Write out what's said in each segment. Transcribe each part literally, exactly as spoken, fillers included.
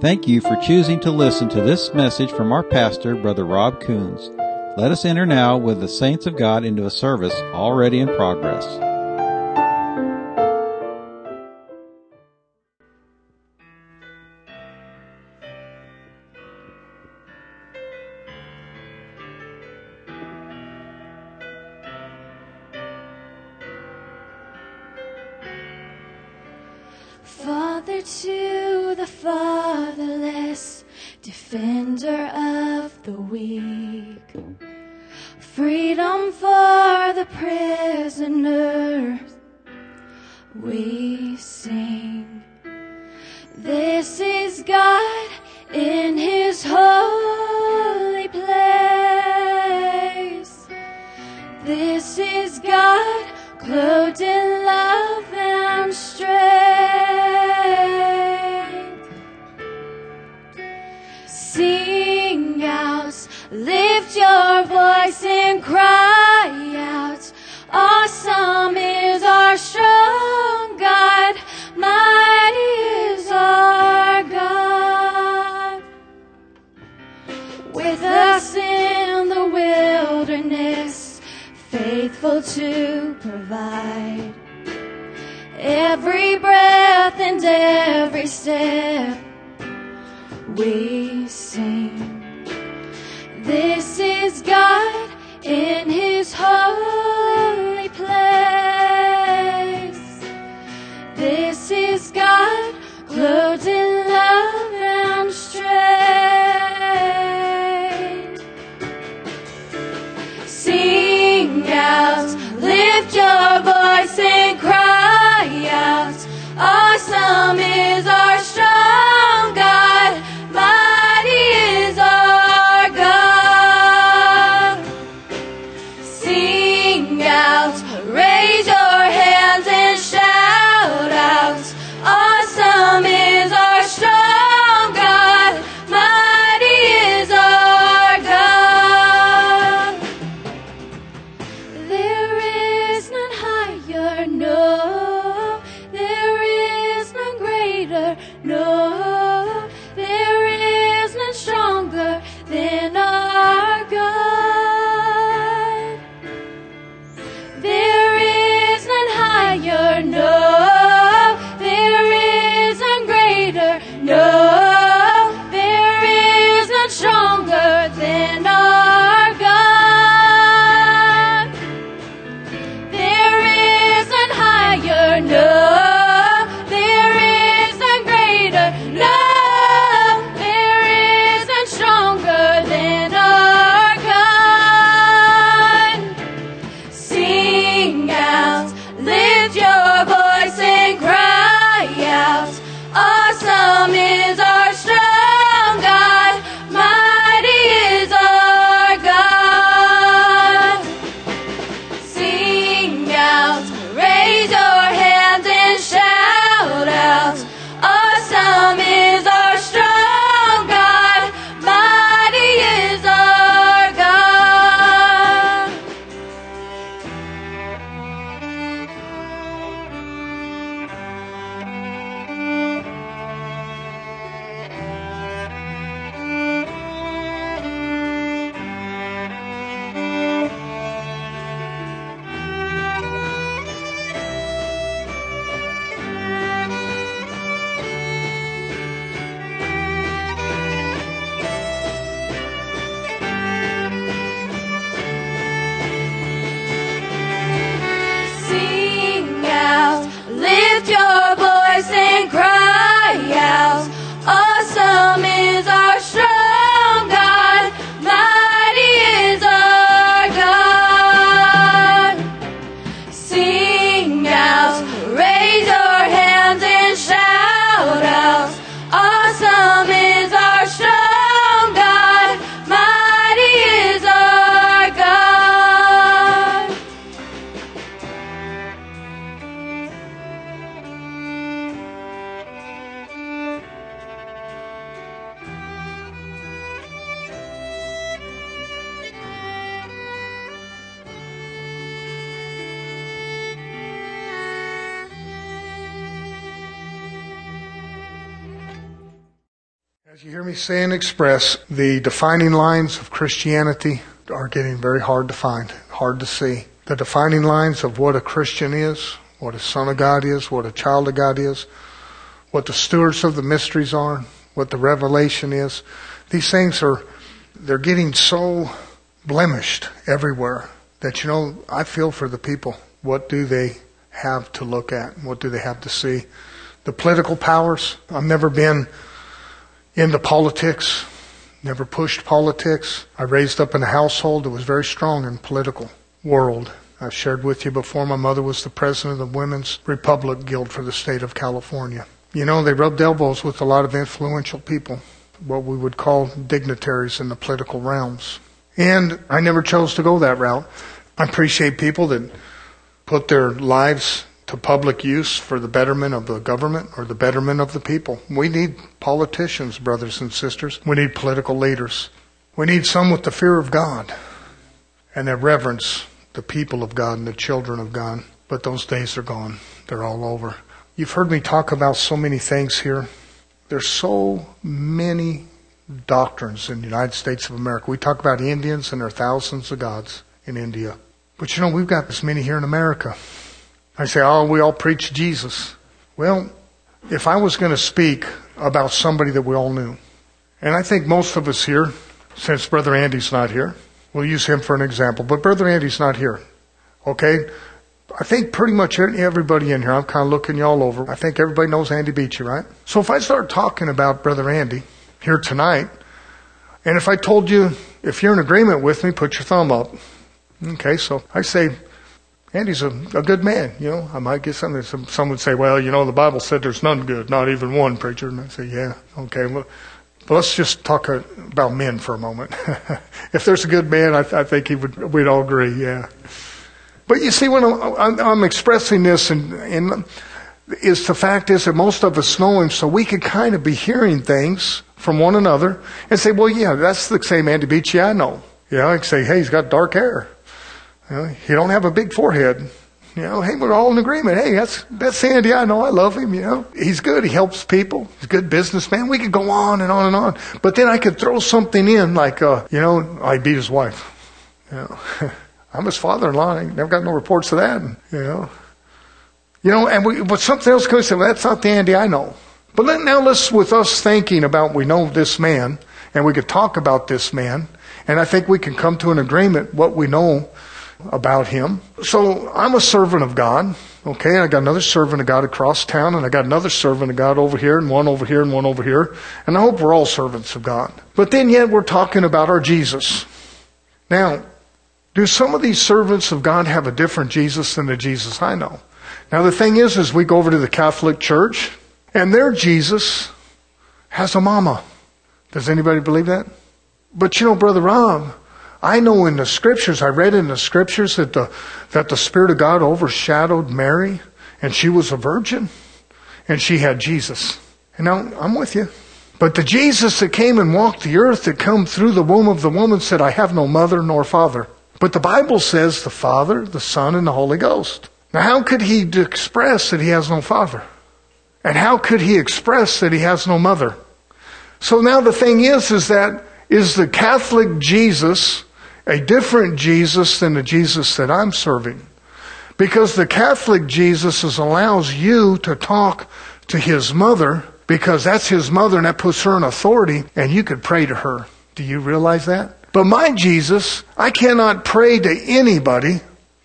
Thank you for choosing to listen to this message from our pastor, Brother Rob Coons. Let us enter now with the saints of God into a service already in progress. Father to the fatherless, defender of the weak, freedom for the prisoner, we sing. This is God in His holy place. This is God clothed in love and strength. Sing out, lift your voice and cry out. Awesome is our strong God, mighty is our God. With us in the wilderness, faithful to provide. Every breath and every step, we sing. This is God in His holy place. This is God clothed in love and strength. Sing out, lift your voice and cry out. Awesome is our strong God, mighty is our God. Sing out, raise your hands and shout out. Awesome is our strong God, mighty is our God. There is none higher, no. There is none greater, no. There is none stronger than our God. There is none higher, no. There is none greater, no. There is none stronger than our God. There is none higher, no. There is none greater, no. There is none stronger than our God. Sing out, lift your voice and cry out. Awesome is our strong God, mighty is our God. Sing out, raise your hands As you hear me say and express, the defining lines of Christianity are getting very hard to find, hard to see. The defining lines of what a Christian is, what a son of God is, what a child of God is, what the stewards of the mysteries are, what the revelation is. These things are, they're getting so blemished everywhere that, you know, I feel for the people. What do they have to look at? What do they have to see? The political powers. I've never been into politics, never pushed politics. I raised up in a household that was very strong in the political world. I've shared with you before, my mother was the president of the Women's Republic Guild for the state of California. You know, they rubbed elbows with a lot of influential people, what we would call dignitaries in the political realms. And I never chose to go that route. I appreciate people that put their lives to public use for the betterment of the government or the betterment of the people. We need politicians, brothers and sisters. We need political leaders. We need some with the fear of God and that reverence the people of God and the children of God. But those days are gone. They're all over. You've heard me talk about so many things here. There's so many doctrines in the United States of America. We talk about Indians and there are thousands of gods in India. But you know, we've got this many here in America. I say, oh, we all preach Jesus. Well, if I was going to speak about somebody that we all knew, and I think most of us here, since Brother Andy's not here, we'll use him for an example, but Brother Andy's not here. Okay? I think pretty much everybody in here, I'm kind of looking you all over. I think everybody knows Andy Beachy, right? So if I start talking about Brother Andy here tonight, and if I told you, if you're in agreement with me, put your thumb up. Okay, so I say, Andy's a, a good man, you know. I might get something. Some, some would say, well, you know, the Bible said there's none good, not even one, preacher. And I say, yeah, okay. Well, but let's just talk about men for a moment. If there's a good man, I, I think he would. We'd all agree, yeah. But you see, when I'm, I'm expressing this, and, and is the fact is that most of us know him, so we could kind of be hearing things from one another and say, well, yeah, that's the same Andy Beachy I know. Yeah, I can say, hey, he's got dark hair. You know, he don't have a big forehead. You know, hey, we're all in agreement. Hey, that's that's Andy. I know. I love him. You know, he's good. He helps people. He's a good businessman. We could go on and on and on. But then I could throw something in like, uh, you know, I beat his wife. You know, I'm his father-in-law. I never got no reports of that. And, you know, you know, and we, but something else could say, well, that's not the Andy I know. But let, now let's, with us thinking about, we know this man, and we could talk about this man, and I think we can come to an agreement what we know about him. So I'm a servant of God. Okay, I got another servant of God across town, and I got another servant of God over here, and one over here, and one over here. And I hope we're all servants of God. But then yet we're talking about our Jesus. Now, do some of these servants of God have a different Jesus than the Jesus I know? Now the thing is, is we go over to the Catholic Church, and their Jesus has a mama. Does anybody believe that? But you know, Brother Rob, I know in the Scriptures, I read in the Scriptures that the that the Spirit of God overshadowed Mary, and she was a virgin, and she had Jesus. And now, I'm with you. But the Jesus that came and walked the earth, that come through the womb of the woman, said, I have no mother nor father. But the Bible says the Father, the Son, and the Holy Ghost. Now, how could he express that he has no father? And how could he express that he has no mother? So now the thing is, is that, is the Catholic Jesus a different Jesus than the Jesus that I'm serving? Because the Catholic Jesus is, allows you to talk to his mother, because that's his mother and that puts her in authority, and you could pray to her. Do you realize that? But my Jesus, I cannot pray to anybody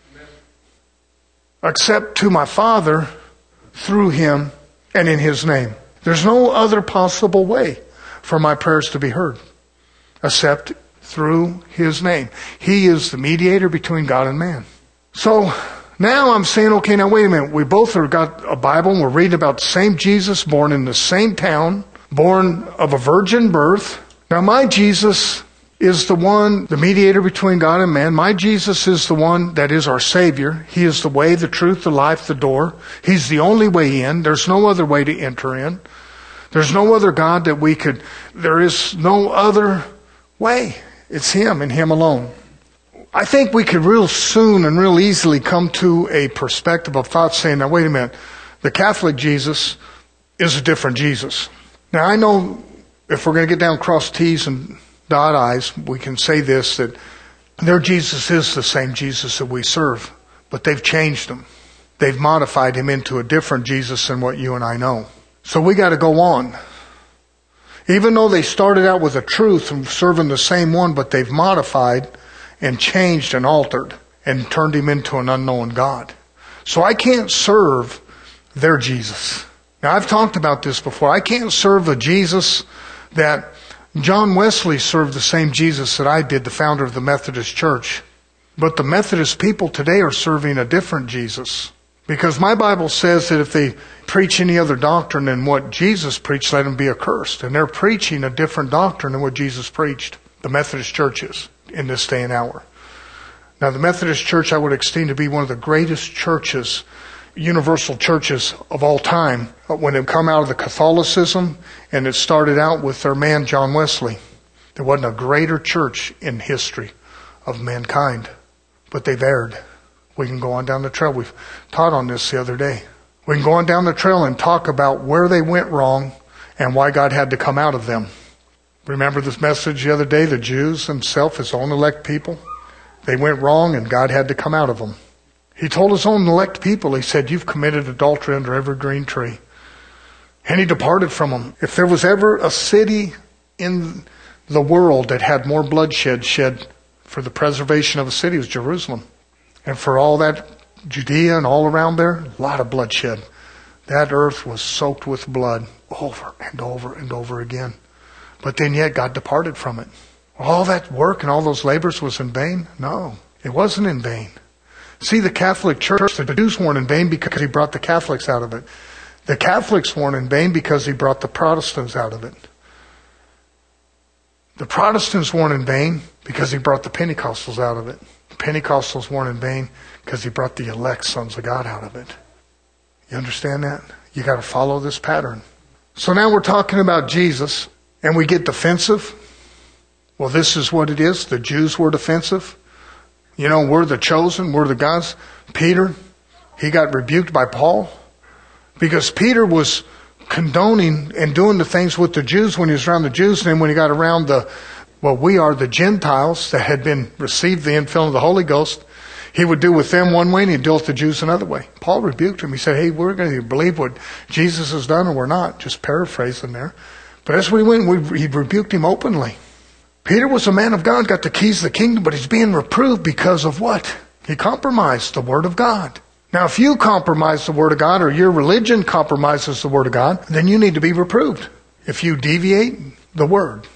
except to my Father through him and in his name. There's no other possible way for my prayers to be heard except through his name. He is the mediator between God and man. So now I'm saying, okay, now wait a minute. We both have got a Bible and we're reading about the same Jesus, born in the same town, born of a virgin birth. Now my Jesus is the one, the mediator between God and man. My Jesus is the one that is our Savior. He is the way, the truth, the life, the door. He's the only way in. There's no other way to enter in. There's no other God that we could, there is no other way. It's him and him alone. I think we could real soon and real easily come to a perspective of thought saying, now wait a minute, the Catholic Jesus is a different Jesus. Now I know if we're going to get down cross T's and dot I's, we can say this, that their Jesus is the same Jesus that we serve, but they've changed him. They've modified him into a different Jesus than what you and I know. So we got to go on. Even though they started out with a truth and serving the same one, but they've modified and changed and altered and turned him into an unknown God. So I can't serve their Jesus. Now I've talked about this before. I can't serve a Jesus that John Wesley served, the same Jesus that I did, the founder of the Methodist Church. But the Methodist people today are serving a different Jesus. Because my Bible says that if they preach any other doctrine than what Jesus preached, let them be accursed. And they're preaching a different doctrine than what Jesus preached. The Methodist churches in this day and hour. Now the Methodist Church I would esteem to be one of the greatest churches, universal churches of all time. When it come out of the Catholicism, and it started out with their man John Wesley. There wasn't a greater church in history of mankind. But they've erred. We can go on down the trail. We've taught on this the other day. We can go on down the trail and talk about where they went wrong and why God had to come out of them. Remember this message the other day? The Jews themselves, his own elect people, they went wrong and God had to come out of them. He told his own elect people, he said, you've committed adultery under every green tree. And he departed from them. If there was ever a city in the world that had more bloodshed shed for the preservation of a city, it was Jerusalem. And for all that Judea and all around there, a lot of bloodshed. That earth was soaked with blood over and over and over again. But then yet God departed from it. All that work and all those labors was in vain? No, it wasn't in vain. See, the Catholic Church, the Jews weren't in vain because he brought the Catholics out of it. The Catholics weren't in vain because he brought the Protestants out of it. The Protestants weren't in vain because he brought the Pentecostals out of it. The Pentecostals weren't in vain because he brought the elect sons of God out of it. You understand that? You got to follow this pattern. So now we're talking about Jesus, and we get defensive. Well, this is what it is. The Jews were defensive. You know, we're the chosen. We're the gods. Peter, he got rebuked by Paul because Peter was condoning and doing the things with the Jews when he was around the Jews. And then when he got around the, well, we are the Gentiles that had been received the infilling of the Holy Ghost, he would do with them one way and he'd deal with the Jews another way. Paul rebuked him. He said, hey, we're going to believe what Jesus has done or we're not. Just paraphrasing there. But as we went, we, he rebuked him openly. Peter was a man of God, got the keys to the kingdom, but he's being reproved because of what? He compromised the Word of God. Now, if you compromise the Word of God or your religion compromises the Word of God, then you need to be reproved if you deviate the Word.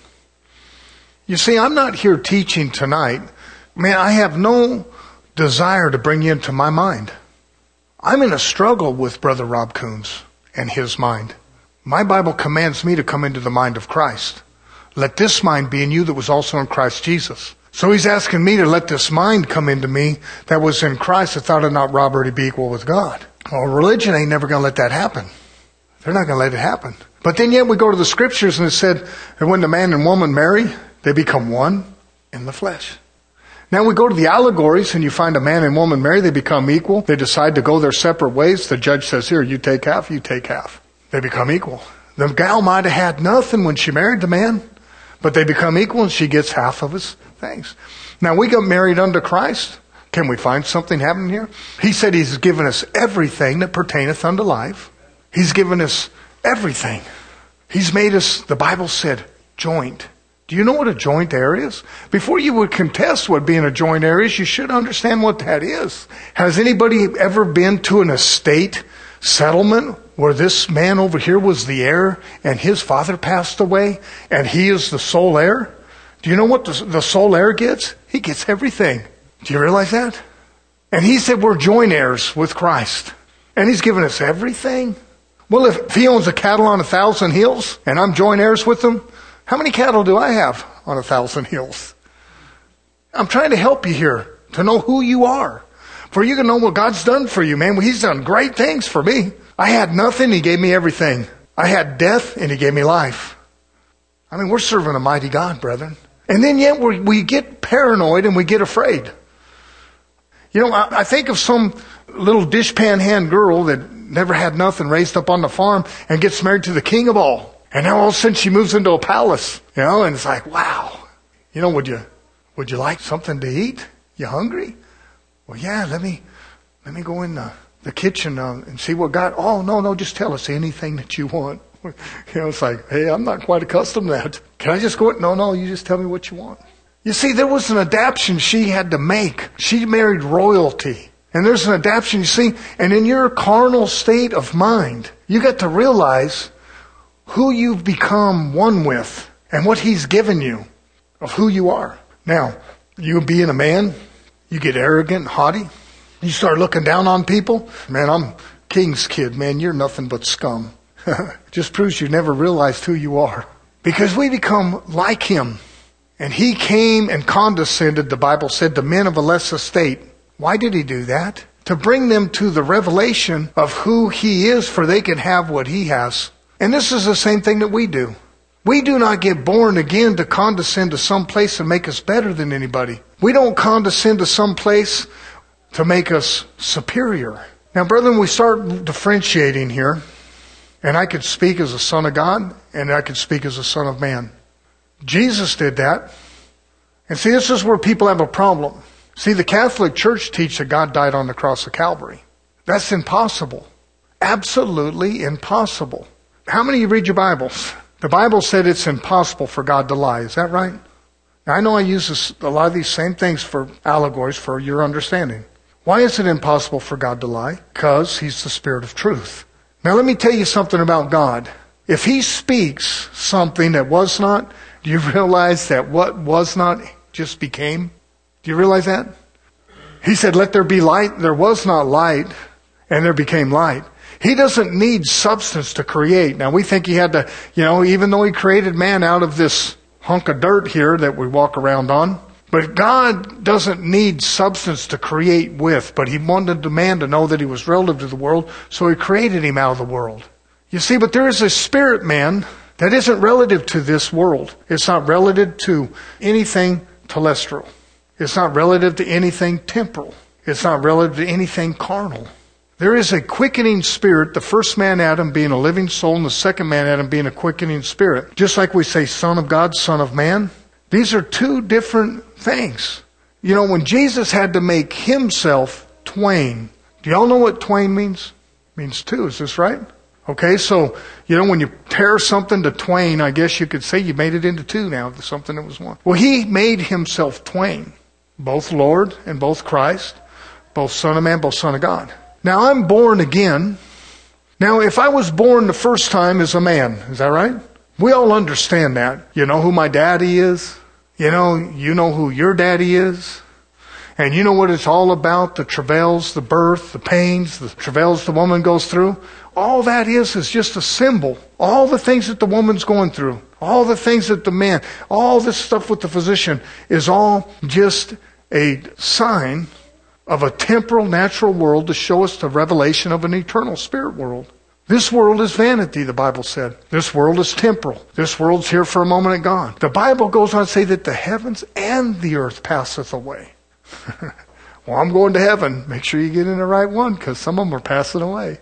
You see, I'm not here teaching tonight. Man, I have no desire to bring you into my mind. I'm in a struggle with Brother Rob Coons and his mind. My Bible commands me to come into the mind of Christ. Let this mind be in you that was also in Christ Jesus. So he's asking me to let this mind come into me that was in Christ that thought it not robbery to be equal with God. Well, religion ain't never going to let that happen. They're not going to let it happen. But then yet we go to the scriptures and it said that when the man and woman marry, they become one in the flesh. Now we go to the allegories and you find a man and woman marry, they become equal. They decide to go their separate ways. The judge says, here, you take half, you take half. They become equal. The gal might have had nothing when she married the man, but they become equal and she gets half of his things. Now we got married unto Christ. Can we find something happening here? He said he's given us everything that pertaineth unto life. He's given us everything. He's made us, the Bible said, joint. Do you know what a joint heir is? Before you would contest what being a joint heir is, you should understand what that is. Has anybody ever been to an estate settlement where this man over here was the heir and his father passed away and he is the sole heir? Do you know what the, the sole heir gets? He gets everything. Do you realize that? And he said we're joint heirs with Christ. And he's given us everything. Well, if, if he owns a cattle on a thousand hills and I'm joint heirs with him, how many cattle do I have on a thousand hills? I'm trying to help you here to know who you are. For you to know what God's done for you, man. He's done great things for me. I had nothing, He gave me everything. I had death, and He gave me life. I mean, we're serving a mighty God, brethren. And then yet we we get paranoid and we get afraid. You know, I, I think of some little dishpan hand girl that never had nothing, raised up on the farm and gets married to the king of all. And now all of a sudden she moves into a palace, you know, and it's like, wow. You know, would you, would you like something to eat? You hungry? Well, yeah, let me, let me go in the, the kitchen uh, and see what God, oh, no, no, just tell us anything that you want. You know, it's like, hey, I'm not quite accustomed to that. Can I just go in? No, no, you just tell me what you want. You see, there was an adaptation she had to make. She married royalty. And there's an adaptation, you see, and in your carnal state of mind, you got to realize who you've become one with and what He's given you of who you are. Now, you being a man, you get arrogant, haughty. You start looking down on people. Man, I'm king's kid, man. You're nothing but scum. Just proves you never realized who you are. Because we become like Him. And He came and condescended, the Bible said, to men of a less estate. Why did He do that? To bring them to the revelation of who He is, for they can have what He has. And this is the same thing that we do. We do not get born again to condescend to some place and make us better than anybody. We don't condescend to some place to make us superior. Now, brethren, we start differentiating here. And I could speak as a son of God, and I could speak as a son of man. Jesus did that. And see, this is where people have a problem. See, the Catholic Church teaches that God died on the cross of Calvary. That's impossible. Absolutely impossible. How many of you read your Bibles? The Bible said it's impossible for God to lie. Is that right? Now, I know I use this, a lot of these same things for allegories for your understanding. Why is it impossible for God to lie? Because He's the Spirit of truth. Now, let me tell you something about God. If He speaks something that was not, do you realize that what was not just became? Do you realize that? He said, let there be light. There was not light, and there became light. He doesn't need substance to create. Now, we think He had to, you know, even though He created man out of this hunk of dirt here that we walk around on. But God doesn't need substance to create with. But He wanted the man to know that he was relative to the world, so He created him out of the world. You see, but there is a spirit man that isn't relative to this world. It's not relative to anything telestial. It's not relative to anything temporal. It's not relative to anything carnal. There is a quickening spirit, the first man Adam being a living soul and the second man Adam being a quickening spirit. Just like we say son of God, son of man. These are two different things. You know, when Jesus had to make Himself twain. Do y'all know what twain means? It means two, is this right? Okay, so, you know, when you tear something to twain, I guess you could say you made it into two now, something that was one. Well, He made Himself twain. Both Lord and both Christ. Both Son of Man, both Son of God. Now, I'm born again. Now, if I was born the first time as a man, is that right? We all understand that. You know who my daddy is. You know, you know who your daddy is. And you know what it's all about, the travails, the birth, the pains, the travails the woman goes through. All that is is just a symbol. All the things that the woman's going through, all the things that the man, all this stuff with the physician is all just a sign of a temporal, natural world to show us the revelation of an eternal spirit world. This world is vanity, the Bible said. This world is temporal. This world's here for a moment and gone. The Bible goes on to say that the heavens and the earth passeth away. Well, I'm going to heaven. Make sure you get in the right one, because some of them are passing away.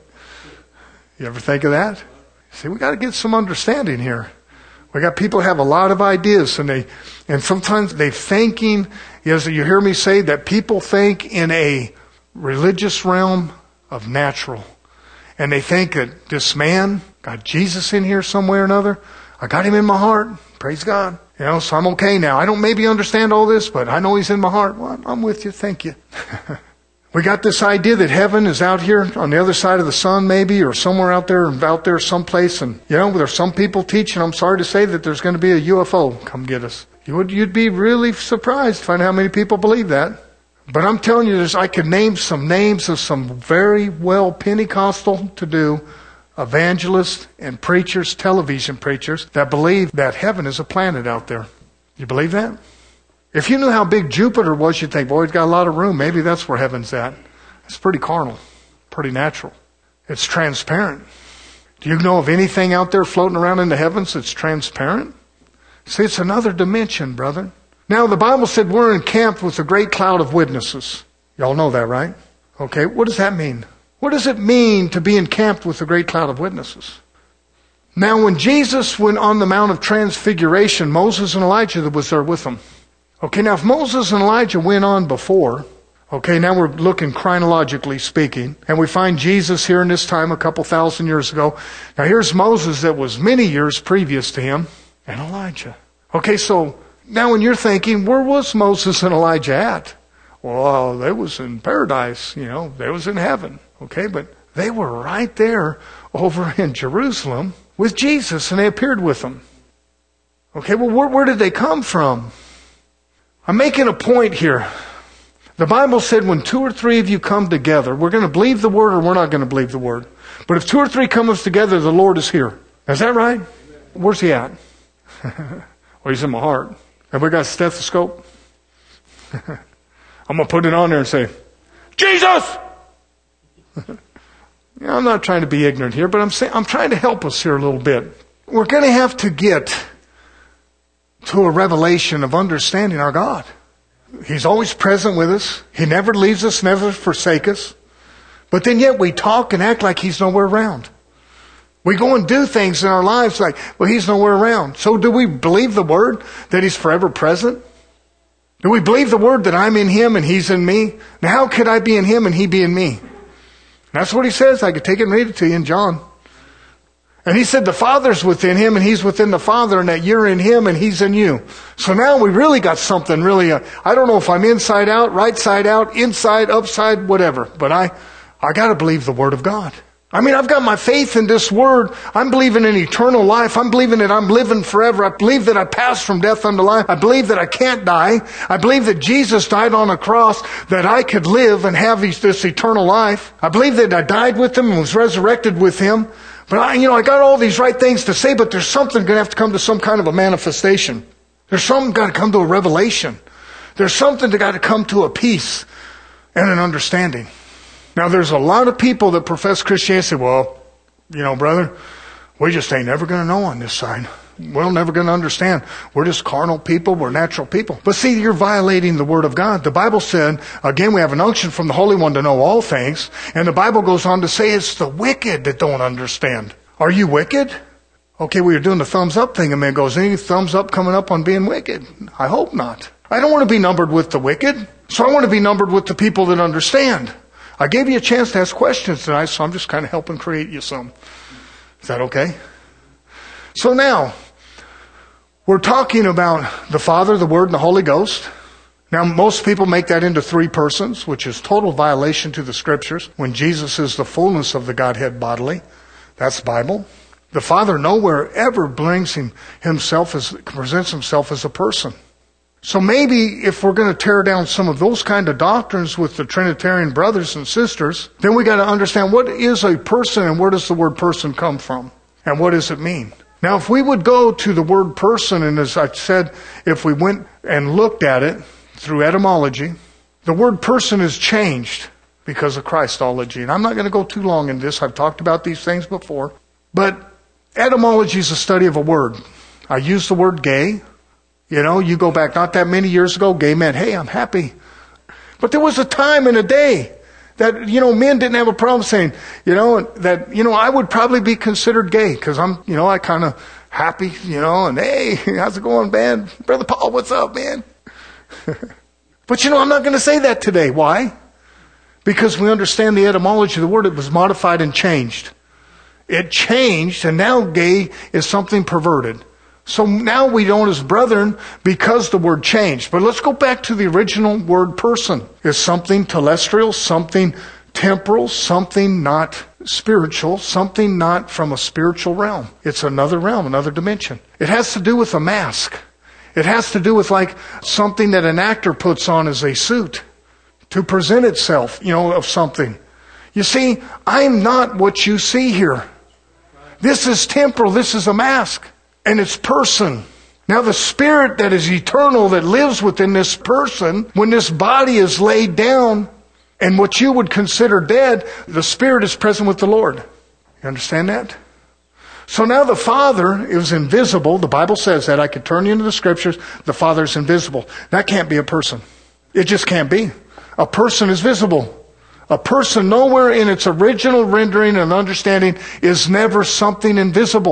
You ever think of that? See, we got to get some understanding here. We got people who have a lot of ideas, and they, and sometimes they thinking, as you hear me say, that people think in a religious realm of natural. And they think that this man got Jesus in here somewhere or another. I got Him in my heart. Praise God. You know, so I'm okay now. I don't maybe understand all this, but I know He's in my heart. Well, I'm with you. Thank you. We got this idea that heaven is out here on the other side of the sun maybe, or somewhere out there, out there someplace. And, you know, there's some people teaching, I'm sorry to say, that there's going to be a U F O come get us. You would, you'd be really surprised to find out how many people believe that. But I'm telling you, this, I could name some names of some very well Pentecostal to do evangelists and preachers, television preachers, that believe that heaven is a planet out there. You believe that? If you knew how big Jupiter was, you'd think, boy, it's got a lot of room. Maybe that's where heaven's at. It's pretty carnal, pretty natural. It's transparent. Do you know of anything out there floating around in the heavens that's transparent? See, it's another dimension, brother. Now, the Bible said we're encamped with a great cloud of witnesses. Y'all know that, right? Okay, what does that mean? What does it mean to be encamped with a great cloud of witnesses? Now when Jesus went on the Mount of Transfiguration, Moses and Elijah was there with him. Okay, now if Moses and Elijah went on before, okay, now we're looking chronologically speaking, and we find Jesus here in this time a couple thousand years ago. Now here's Moses that was many years previous to him, and Elijah. Okay, so now when you're thinking, where was Moses and Elijah at? Well, they was in paradise, you know, they was in heaven. Okay, but they were right there over in Jerusalem with Jesus, and they appeared with him. Okay, well, where, where did they come from? I'm making a point here. The Bible said when two or three of you come together, we're going to believe the word or we're not going to believe the word. But if two or three come us together, the Lord is here. Is that right? Where's he at? Well, he's in my heart. Have we got a stethoscope? I'm going to put it on there and say, Jesus! Yeah, I'm not trying to be ignorant here, but I'm saying, I'm trying to help us here a little bit. We're going to have to get to a revelation of understanding our God. He's always present with us. He never leaves us, never forsakes us. But then yet we talk and act like he's nowhere around. We go and do things in our lives like, well, he's nowhere around. So do we believe the word that he's forever present? Do we believe the word that I'm in him and he's in me? Now how could I be in him and he be in me? That's what he says. I could take it and read it to you in John. And he said the Father's within him and he's within the Father, and that you're in him and he's in you. So now we really got something really, uh, I don't know if I'm inside out, right side out, inside, upside, whatever. But I, I got to believe the Word of God. I mean, I've got my faith in this Word. I'm believing in eternal life. I'm believing that I'm living forever. I believe that I passed from death unto life. I believe that I can't die. I believe that Jesus died on a cross that I could live and have this eternal life. I believe that I died with him and was resurrected with him. But I, you know, I got all these right things to say, but there's something going to have to come to some kind of a manifestation. There's something got to come to a revelation. There's something that got to come to a peace and an understanding. Now, there's a lot of people that profess Christianity say, well, you know, brother, we just ain't never going to know on this side. We're never going to understand. We're just carnal people. We're natural people. But see, you're violating the Word of God. The Bible said, again, we have an unction from the Holy One to know all things. And the Bible goes on to say it's the wicked that don't understand. Are you wicked? Okay, we were doing the thumbs up thing. A man goes, any thumbs up coming up on being wicked? I hope not. I don't want to be numbered with the wicked. So I want to be numbered with the people that understand. I gave you a chance to ask questions tonight, so I'm just kind of helping create you some. Is that okay? So now, we're talking about the Father, the Word, and the Holy Ghost. Now, most people make that into three persons, which is total violation to the Scriptures. When Jesus is the fullness of the Godhead bodily, that's Bible. The Father nowhere ever brings him, himself as, presents himself as a person. So maybe if we're going to tear down some of those kind of doctrines with the Trinitarian brothers and sisters, then we got to understand what is a person and where does the word person come from? And what does it mean? Now, if we would go to the word person, and as I said, if we went and looked at it through etymology, the word person is changed because of Christology. And I'm not going to go too long in this. I've talked about these things before. But etymology is a study of a word. I use the word gay. You know, you go back not that many years ago, gay meant, hey, I'm happy. But there was a time and a day that, you know, men didn't have a problem saying, you know, that, you know, I would probably be considered gay because I'm, you know, I kind of happy, you know, and hey, how's it going, man? Brother Paul, what's up, man? But, you know, I'm not going to say that today. Why? Because we understand the etymology of the word. It was modified and changed. It changed, and now gay is something perverted. So now we don't as brethren because the word changed. But let's go back to the original word person. It's something telestial, something temporal, something not spiritual, something not from a spiritual realm. It's another realm, another dimension. It has to do with a mask. It has to do with like something that an actor puts on as a suit to present itself, you know, of something. You see, I'm not what you see here. This is temporal. This is a mask. And it's person. Now the spirit that is eternal that lives within this person, when this body is laid down and what you would consider dead, the spirit is present with the Lord. You understand that? So now the Father is invisible. The Bible says that. I could turn you into the Scriptures. The Father is invisible. That can't be a person. It just can't be. A person is visible. A person nowhere in its original rendering and understanding is never something invisible.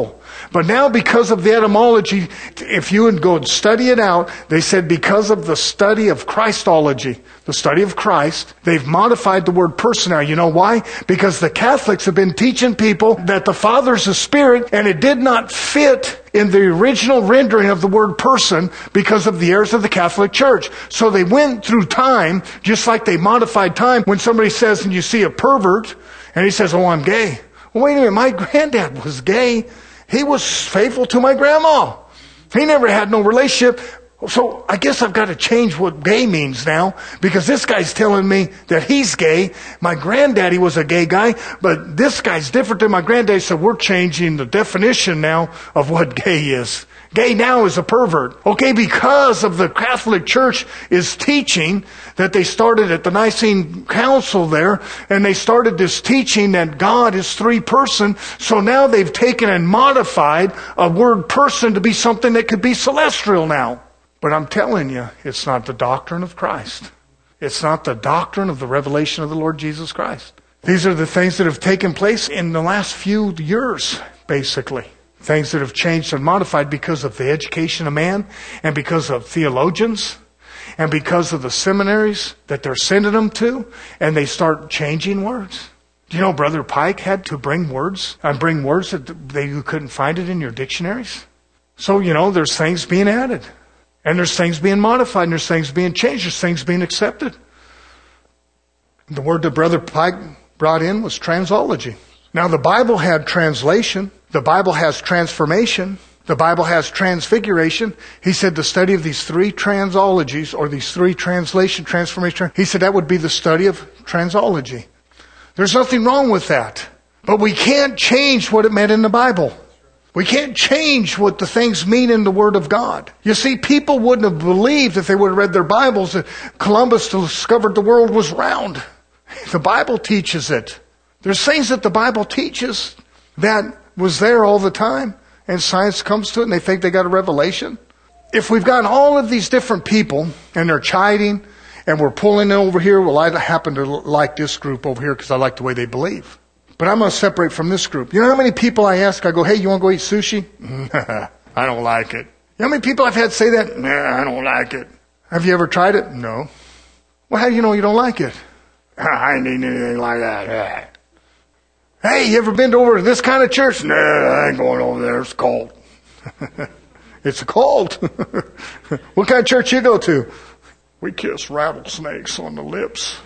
But now because of the etymology, if you would go and study it out, they said because of the study of Christology, the study of Christ, they've modified the word person now. You know why? Because the Catholics have been teaching people that the Father's a spirit, and it did not fit in the original rendering of the word person because of the errors of the Catholic Church. So they went through time, just like they modified time. When somebody says, and you see a pervert, and he says, oh, I'm gay. Well, wait a minute, my granddad was gay. He was faithful to my grandma. He never had no relationship. So I guess I've got to change what gay means now, because this guy's telling me that he's gay. My granddaddy was a gay guy, but this guy's different than my granddaddy, so we're changing the definition now of what gay is. Gay now is a pervert. Okay, because of the Catholic Church is teaching that they started at the Nicene Council there, and they started this teaching that God is three person. So now they've taken and modified a word person to be something that could be celestial now. But I'm telling you, it's not the doctrine of Christ. It's not the doctrine of the revelation of the Lord Jesus Christ. These are the things that have taken place in the last few years, basically. Things that have changed and modified because of the education of man, and because of theologians, and because of the seminaries that they're sending them to, and they start changing words. Do you know Brother Pike had to bring words, and bring words that they you couldn't find it in your dictionaries? So, you know, there's things being added, and there's things being modified, and there's things being changed, there's things being accepted. The word that Brother Pike brought in was transology. Now, the Bible had translation. The Bible has transformation. The Bible has transfiguration. He said the study of these three transologies, or these three translation, transformation, he said that would be the study of transology. There's nothing wrong with that. But we can't change what it meant in the Bible. We can't change what the things mean in the Word of God. You see, people wouldn't have believed if they would have read their Bibles that Columbus discovered the world was round. The Bible teaches it. There's things that the Bible teaches that was there all the time, and science comes to it and they think they got a revelation. If we've got all of these different people and they're chiding and we're pulling over here, well, I happen to like this group over here because I like the way they believe. But I'm going to separate from this group. You know how many people I ask, I go, hey, you want to go eat sushi? I don't like it. You know how many people I've had say that? Nah, I don't like it. Have you ever tried it? No. Well, how do you know you don't like it? I ain't eating anything like that. Hey, you ever been over to this kind of church? Nah, I ain't going over there. It's cold. It's a cult. What kind of church you go to? We kiss rattlesnakes on the lips.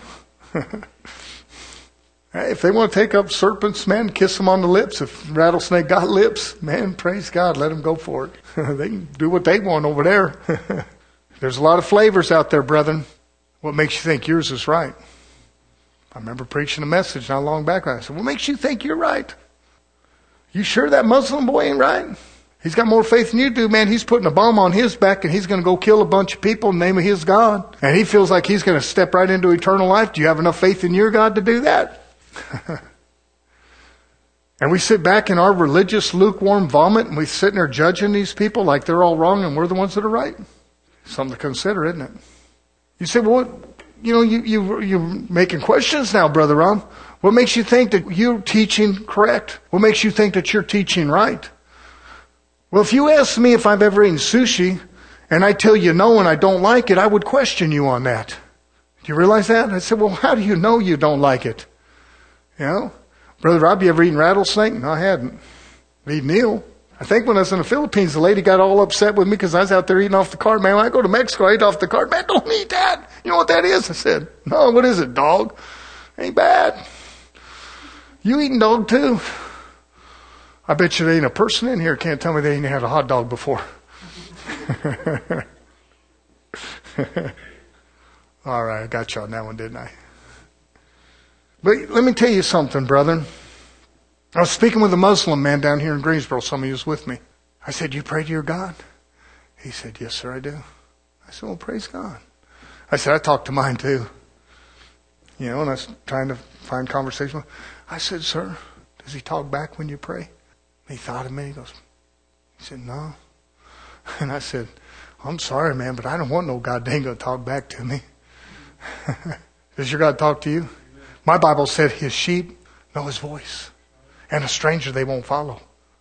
Hey, if they want to take up serpents, man, kiss them on the lips. If rattlesnake got lips, man, praise God, let them go for it. They can do what they want over there. There's a lot of flavors out there, brethren. What makes you think yours is right? I remember preaching a message not long back. I said, what makes you think you're right? You sure that Muslim boy ain't right? He's got more faith than you do, man. He's putting a bomb on his back and he's going to go kill a bunch of people in the name of his God. And he feels like he's going to step right into eternal life. Do you have enough faith in your God to do that? And we sit back in our religious lukewarm vomit and we sit there judging these people like they're all wrong and we're the ones that are right. Something to consider, isn't it? You say, well, what? You know, you, you, you're making questions now, Brother Ron. What makes you think that you're teaching correct? What makes you think that you're teaching right? Well, if you ask me if I've ever eaten sushi, and I tell you no and I don't like it, I would question you on that. Do you realize that? I said, well, how do you know you don't like it? You know, Brother Rob, you ever eaten rattlesnake? No, I hadn't. I've eaten eel. I think when I was in the Philippines, the lady got all upset with me because I was out there eating off the cart. Man, when I go to Mexico, I eat off the cart. Man, don't eat that. You know what that is? I said, no, what is it, dog? Ain't bad. You eating dog too? I bet you there ain't a person in here can't tell me they ain't had a hot dog before. All right, I got you on that one, didn't I? But let me tell you something, brethren. I was speaking with a Muslim man down here in Greensboro. Some of you was with me. I said, you pray to your God? He said, yes, sir, I do. I said, well, praise God. I said, I talk to mine too. You know, and I was trying to find conversation. I said, sir, does he talk back when you pray? He thought of me. He goes, he said, no. And I said, I'm sorry, man, but I don't want no God that ain't going to talk back to me. Does your God talk to you? My Bible said his sheep know his voice. And a stranger they won't follow.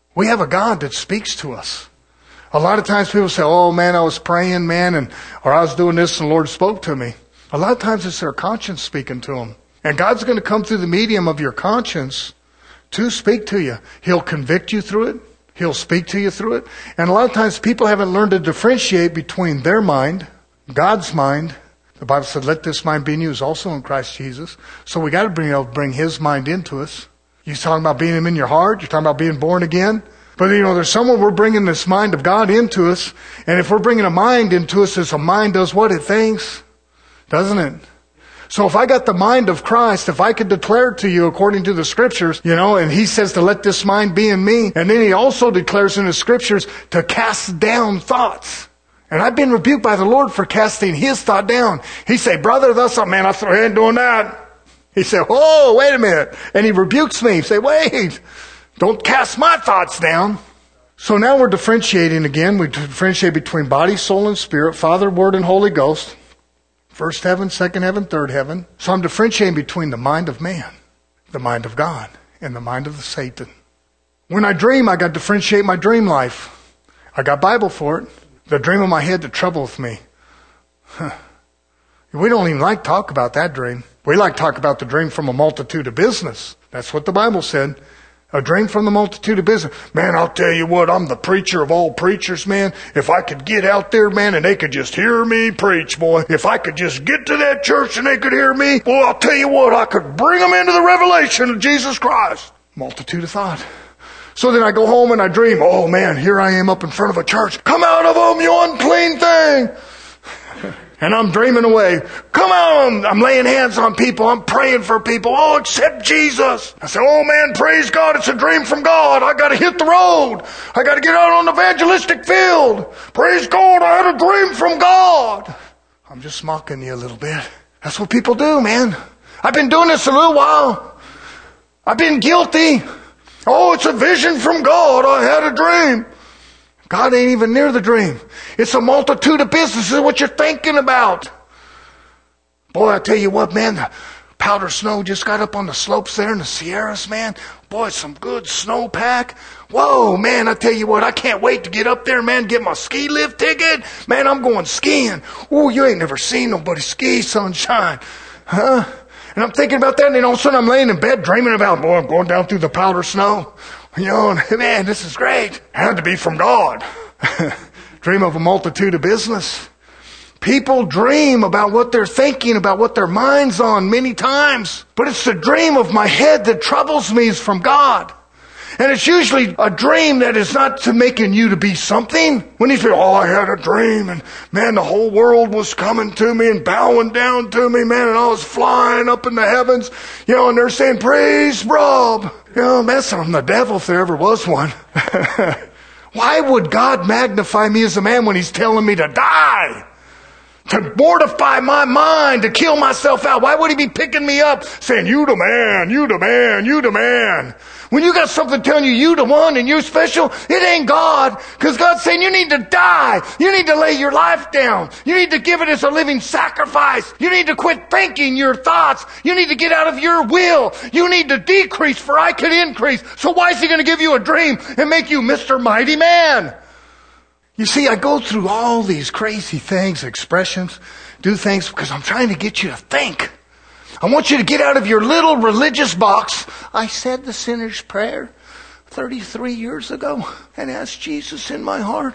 We have a God that speaks to us. A lot of times people say, oh man, I was praying, man, and or I was doing this and the Lord spoke to me. A lot of times it's their conscience speaking to them. And God's going to come through the medium of your conscience to speak to you. He'll convict you through it. He'll speak to you through it. And a lot of times people haven't learned to differentiate between their mind, God's mind. The Bible said, let this mind be in you is also in Christ Jesus. So we got to bring, bring His mind into us. You're talking about being Him in your heart. You're talking about being born again. But, you know, there's someone we're bringing this mind of God into us. And if we're bringing a mind into us, as a mind does what it thinks, doesn't it? So if I got the mind of Christ, if I could declare to you according to the Scriptures, you know, and He says to let this mind be in me. And then He also declares in the Scriptures to cast down thoughts. And I've been rebuked by the Lord for casting His thought down. He say, brother, that's a man, I throw hand doing that. He said, oh, wait a minute. And He rebukes me. He say, wait, don't cast my thoughts down. So now we're differentiating again. We differentiate between body, soul, and spirit, Father, Word, and Holy Ghost. First heaven, second heaven, third heaven. So I'm differentiating between the mind of man, the mind of God, and the mind of the Satan. When I dream, I got to differentiate my dream life. I got Bible for it. The dream of my head that troubleth me. Huh. We don't even like to talk about that dream. We like to talk about the dream from a multitude of business. That's what the Bible said. A dream from the multitude of business. Man, I'll tell you what, I'm the preacher of all preachers, man. If I could get out there, man, and they could just hear me preach, boy. If I could just get to that church and they could hear me, boy, I'll tell you what, I could bring them into the revelation of Jesus Christ. Multitude of thought. So then I go home and I dream, oh man, here I am up in front of a church. Come out of them, you unclean thing. And I'm dreaming away. Come on, I'm laying hands on people. I'm praying for people. Oh, accept Jesus. I say, oh man, praise God. It's a dream from God. I got to hit the road. I got to get out on the evangelistic field. Praise God. I had a dream from God. I'm just mocking you a little bit. That's what people do, man. I've been doing this a little while. I've been guilty. Oh, it's a vision from God. I had a dream. God ain't even near the dream. It's a multitude of businesses, what you're thinking about. Boy, I tell you what, man, the powder snow just got up on the slopes there in the Sierras, man. Boy, some good snowpack. Whoa, man, I tell you what, I can't wait to get up there, man, get my ski lift ticket. Man, I'm going skiing. Ooh, you ain't never seen nobody ski, sunshine. Huh? And I'm thinking about that, and then all of a sudden I'm laying in bed dreaming about, boy, I'm going down through the powder snow. You know, man, this is great. Had to be from God. Dream of a multitude of business. People dream about what they're thinking, about what their mind's on many times. But it's the dream of my head that troubles me is from God. And it's usually a dream that is not to making you to be something. When you feel, oh, I had a dream and man, the whole world was coming to me and bowing down to me, man, and I was flying up in the heavens, you know, and they're saying, praise Rob. You know, messing on the devil if there ever was one. Why would God magnify me as a man when He's telling me to die? To mortify my mind, to kill myself out. Why would He be picking me up saying, you the man, you the man, you the man? When you got something telling you you the one and you're special, it ain't God. Because God's saying you need to die. You need to lay your life down. You need to give it as a living sacrifice. You need to quit thinking your thoughts. You need to get out of your will. You need to decrease for I can increase. So why is He going to give you a dream and make you Mister Mighty Man? You see, I go through all these crazy things, expressions, do things because I'm trying to get you to think. I want you to get out of your little religious box. I said the sinner's prayer thirty-three years ago and asked Jesus in my heart.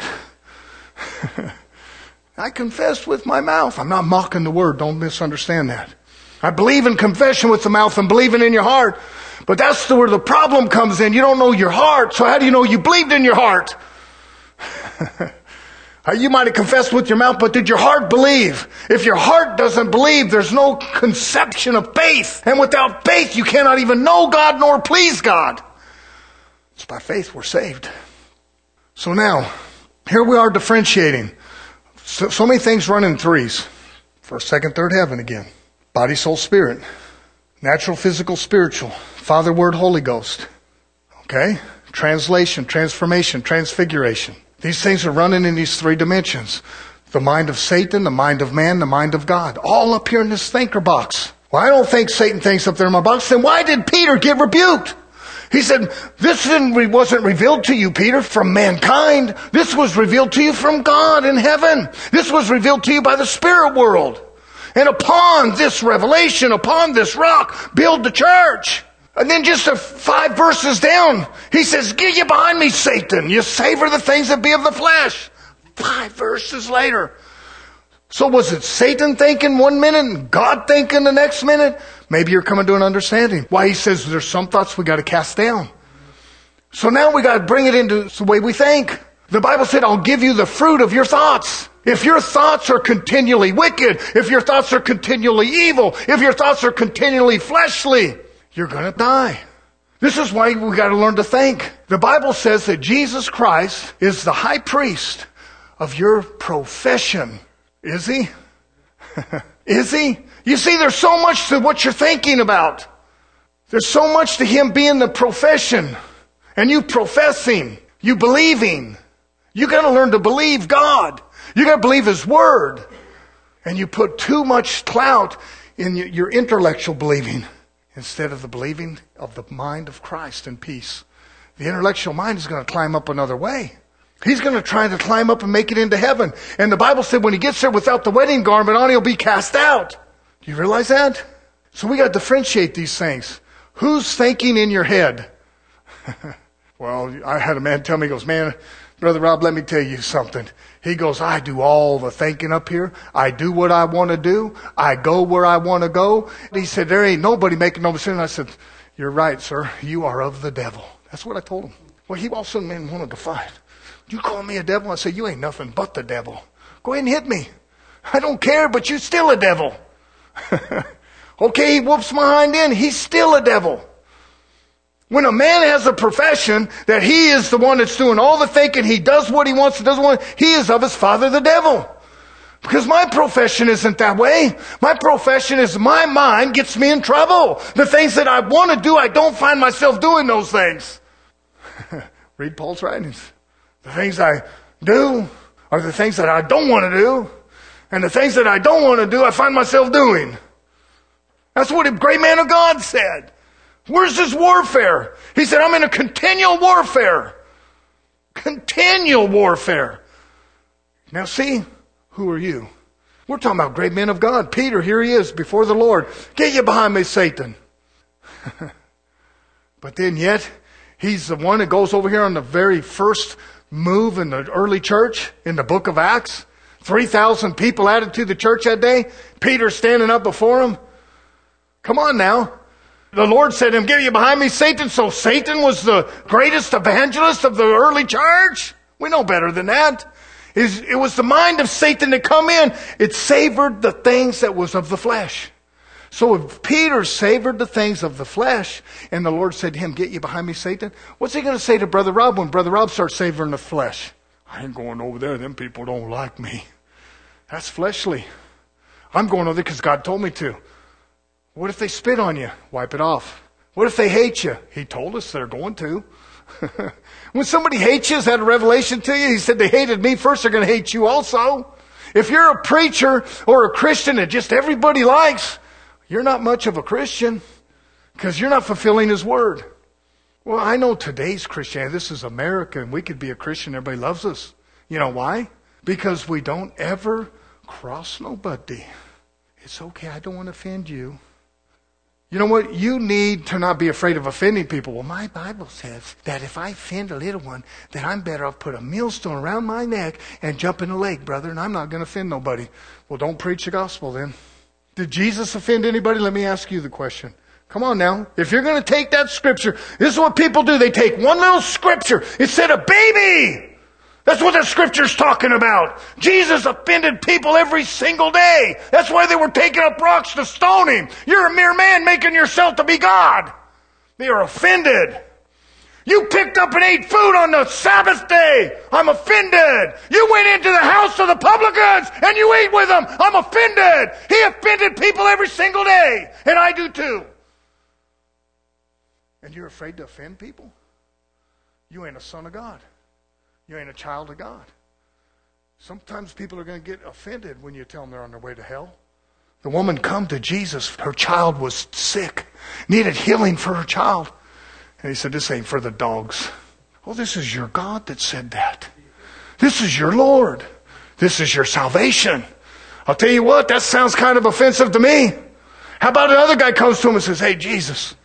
I confessed with my mouth. I'm not mocking the word. Don't misunderstand that. I believe in confession with the mouth and believing in your heart. But that's the, where the problem comes in. You don't know your heart. So how do you know you believed in your heart? You might have confessed with your mouth, but did your heart believe? If your heart doesn't believe, there's no conception of faith. And without faith, you cannot even know God nor please God. It's by faith we're saved. So now, here we are differentiating. So, so many things run in threes. First, second, third heaven again. Body, soul, spirit. Natural, physical, spiritual. Father, Word, Holy Ghost. Okay? Translation, transformation, transfiguration. These things are running in these three dimensions. The mind of Satan, the mind of man, the mind of God. All up here in this thinker box. Well, I don't think Satan thinks up there in my box. Then why did Peter get rebuked? He said, this didn't, wasn't revealed to you, Peter, from mankind. This was revealed to you from God in heaven. This was revealed to you by the spirit world. And upon this revelation, upon this rock, build the church. And then just a five verses down, he says, get you behind me, Satan. You savor the things that be of the flesh. Five verses later. So was it Satan thinking one minute and God thinking the next minute? Maybe you're coming to an understanding. Why he says there's some thoughts we got to cast down. So now we got to bring it into the way we think. The Bible said, I'll give you the fruit of your thoughts. If your thoughts are continually wicked, if your thoughts are continually evil, if your thoughts are continually fleshly, you're going to die. This is why we got to learn to think. The Bible says that Jesus Christ is the high priest of your profession. Is he? Is he? You see, there's so much to what you're thinking about. There's so much to him being the profession. And you professing, you believing. You got to learn to believe God. You got to believe his word. And you put too much clout in your intellectual believing instead of the believing of the mind of Christ in peace. The intellectual mind is going to climb up another way. He's going to try to climb up and make it into heaven. And the Bible said when he gets there without the wedding garment on, he'll be cast out. Do you realize that? So we got to differentiate these things. Who's thinking in your head? Well, I had a man tell me, he goes, man, Brother Rob, let me tell you something. He goes, I do all the thinking up here. I do what I want to do. I go where I want to go. And he said, there ain't nobody making no decision. I said, you're right, sir. You are of the devil. That's what I told him. Well, he also man wanted to fight. You call me a devil? I said, you ain't nothing but the devil. Go ahead and hit me. I don't care, but you're still a devil. Okay, he whoops my hind end. He's still a devil. When a man has a profession that he is the one that's doing all the thinking, he does what he wants, and doesn't want, he is of his father, the devil. Because my profession isn't that way. My profession is my mind gets me in trouble. The things that I want to do, I don't find myself doing those things. Read Paul's writings. The things I do are the things that I don't want to do. And the things that I don't want to do, I find myself doing. That's what a great man of God said. Where's this warfare? He said, I'm in a continual warfare. Continual warfare. Now see, who are you? We're talking about great men of God. Peter, here he is before the Lord. Get you behind me, Satan. But then yet, he's the one that goes over here on the very first move in the early church in the book of Acts. three thousand people added to the church that day. Peter standing up before him. Come on now. The Lord said to him, get you behind me, Satan. So Satan was the greatest evangelist of the early church? We know better than that. It was the mind of Satan to come in. It savored the things that was of the flesh. So if Peter savored the things of the flesh, and the Lord said to him, get you behind me, Satan, what's he going to say to Brother Rob when Brother Rob starts savoring the flesh? I ain't going over there. Them people don't like me. That's fleshly. I'm going over there because God told me to. What if they spit on you? Wipe it off. What if they hate you? He told us they're going to. When somebody hates you, is that a revelation to you? He said they hated me first, they're going to hate you also. If you're a preacher or a Christian that just everybody likes, you're not much of a Christian because you're not fulfilling His Word. Well, I know today's Christianity, this is America, and we could be a Christian, everybody loves us. You know why? Because we don't ever cross nobody. It's okay, I don't want to offend you. You know what? You need to not be afraid of offending people. Well, my Bible says that if I offend a little one, that I'm better off put a millstone around my neck and jump in the lake, brother, and I'm not going to offend nobody. Well, don't preach the gospel then. Did Jesus offend anybody? Let me ask you the question. Come on now. If you're going to take that scripture, this is what people do. They take one little scripture. It said a baby. That's what the scripture's talking about. Jesus offended people every single day. That's why they were taking up rocks to stone Him. You're a mere man making yourself to be God. They are offended. You picked up and ate food on the Sabbath day. I'm offended. You went into the house of the publicans and you ate with them. I'm offended. He offended people every single day. And I do too. And you're afraid to offend people? You ain't a son of God. You ain't a child of God. Sometimes people are going to get offended when you tell them they're on their way to hell. The woman come to Jesus. Her child was sick, needed healing for her child. And he said, this ain't for the dogs. Oh, this is your God that said that. This is your Lord. This is your salvation. I'll tell you what, that sounds kind of offensive to me. How about another guy comes to him and says, hey, Jesus,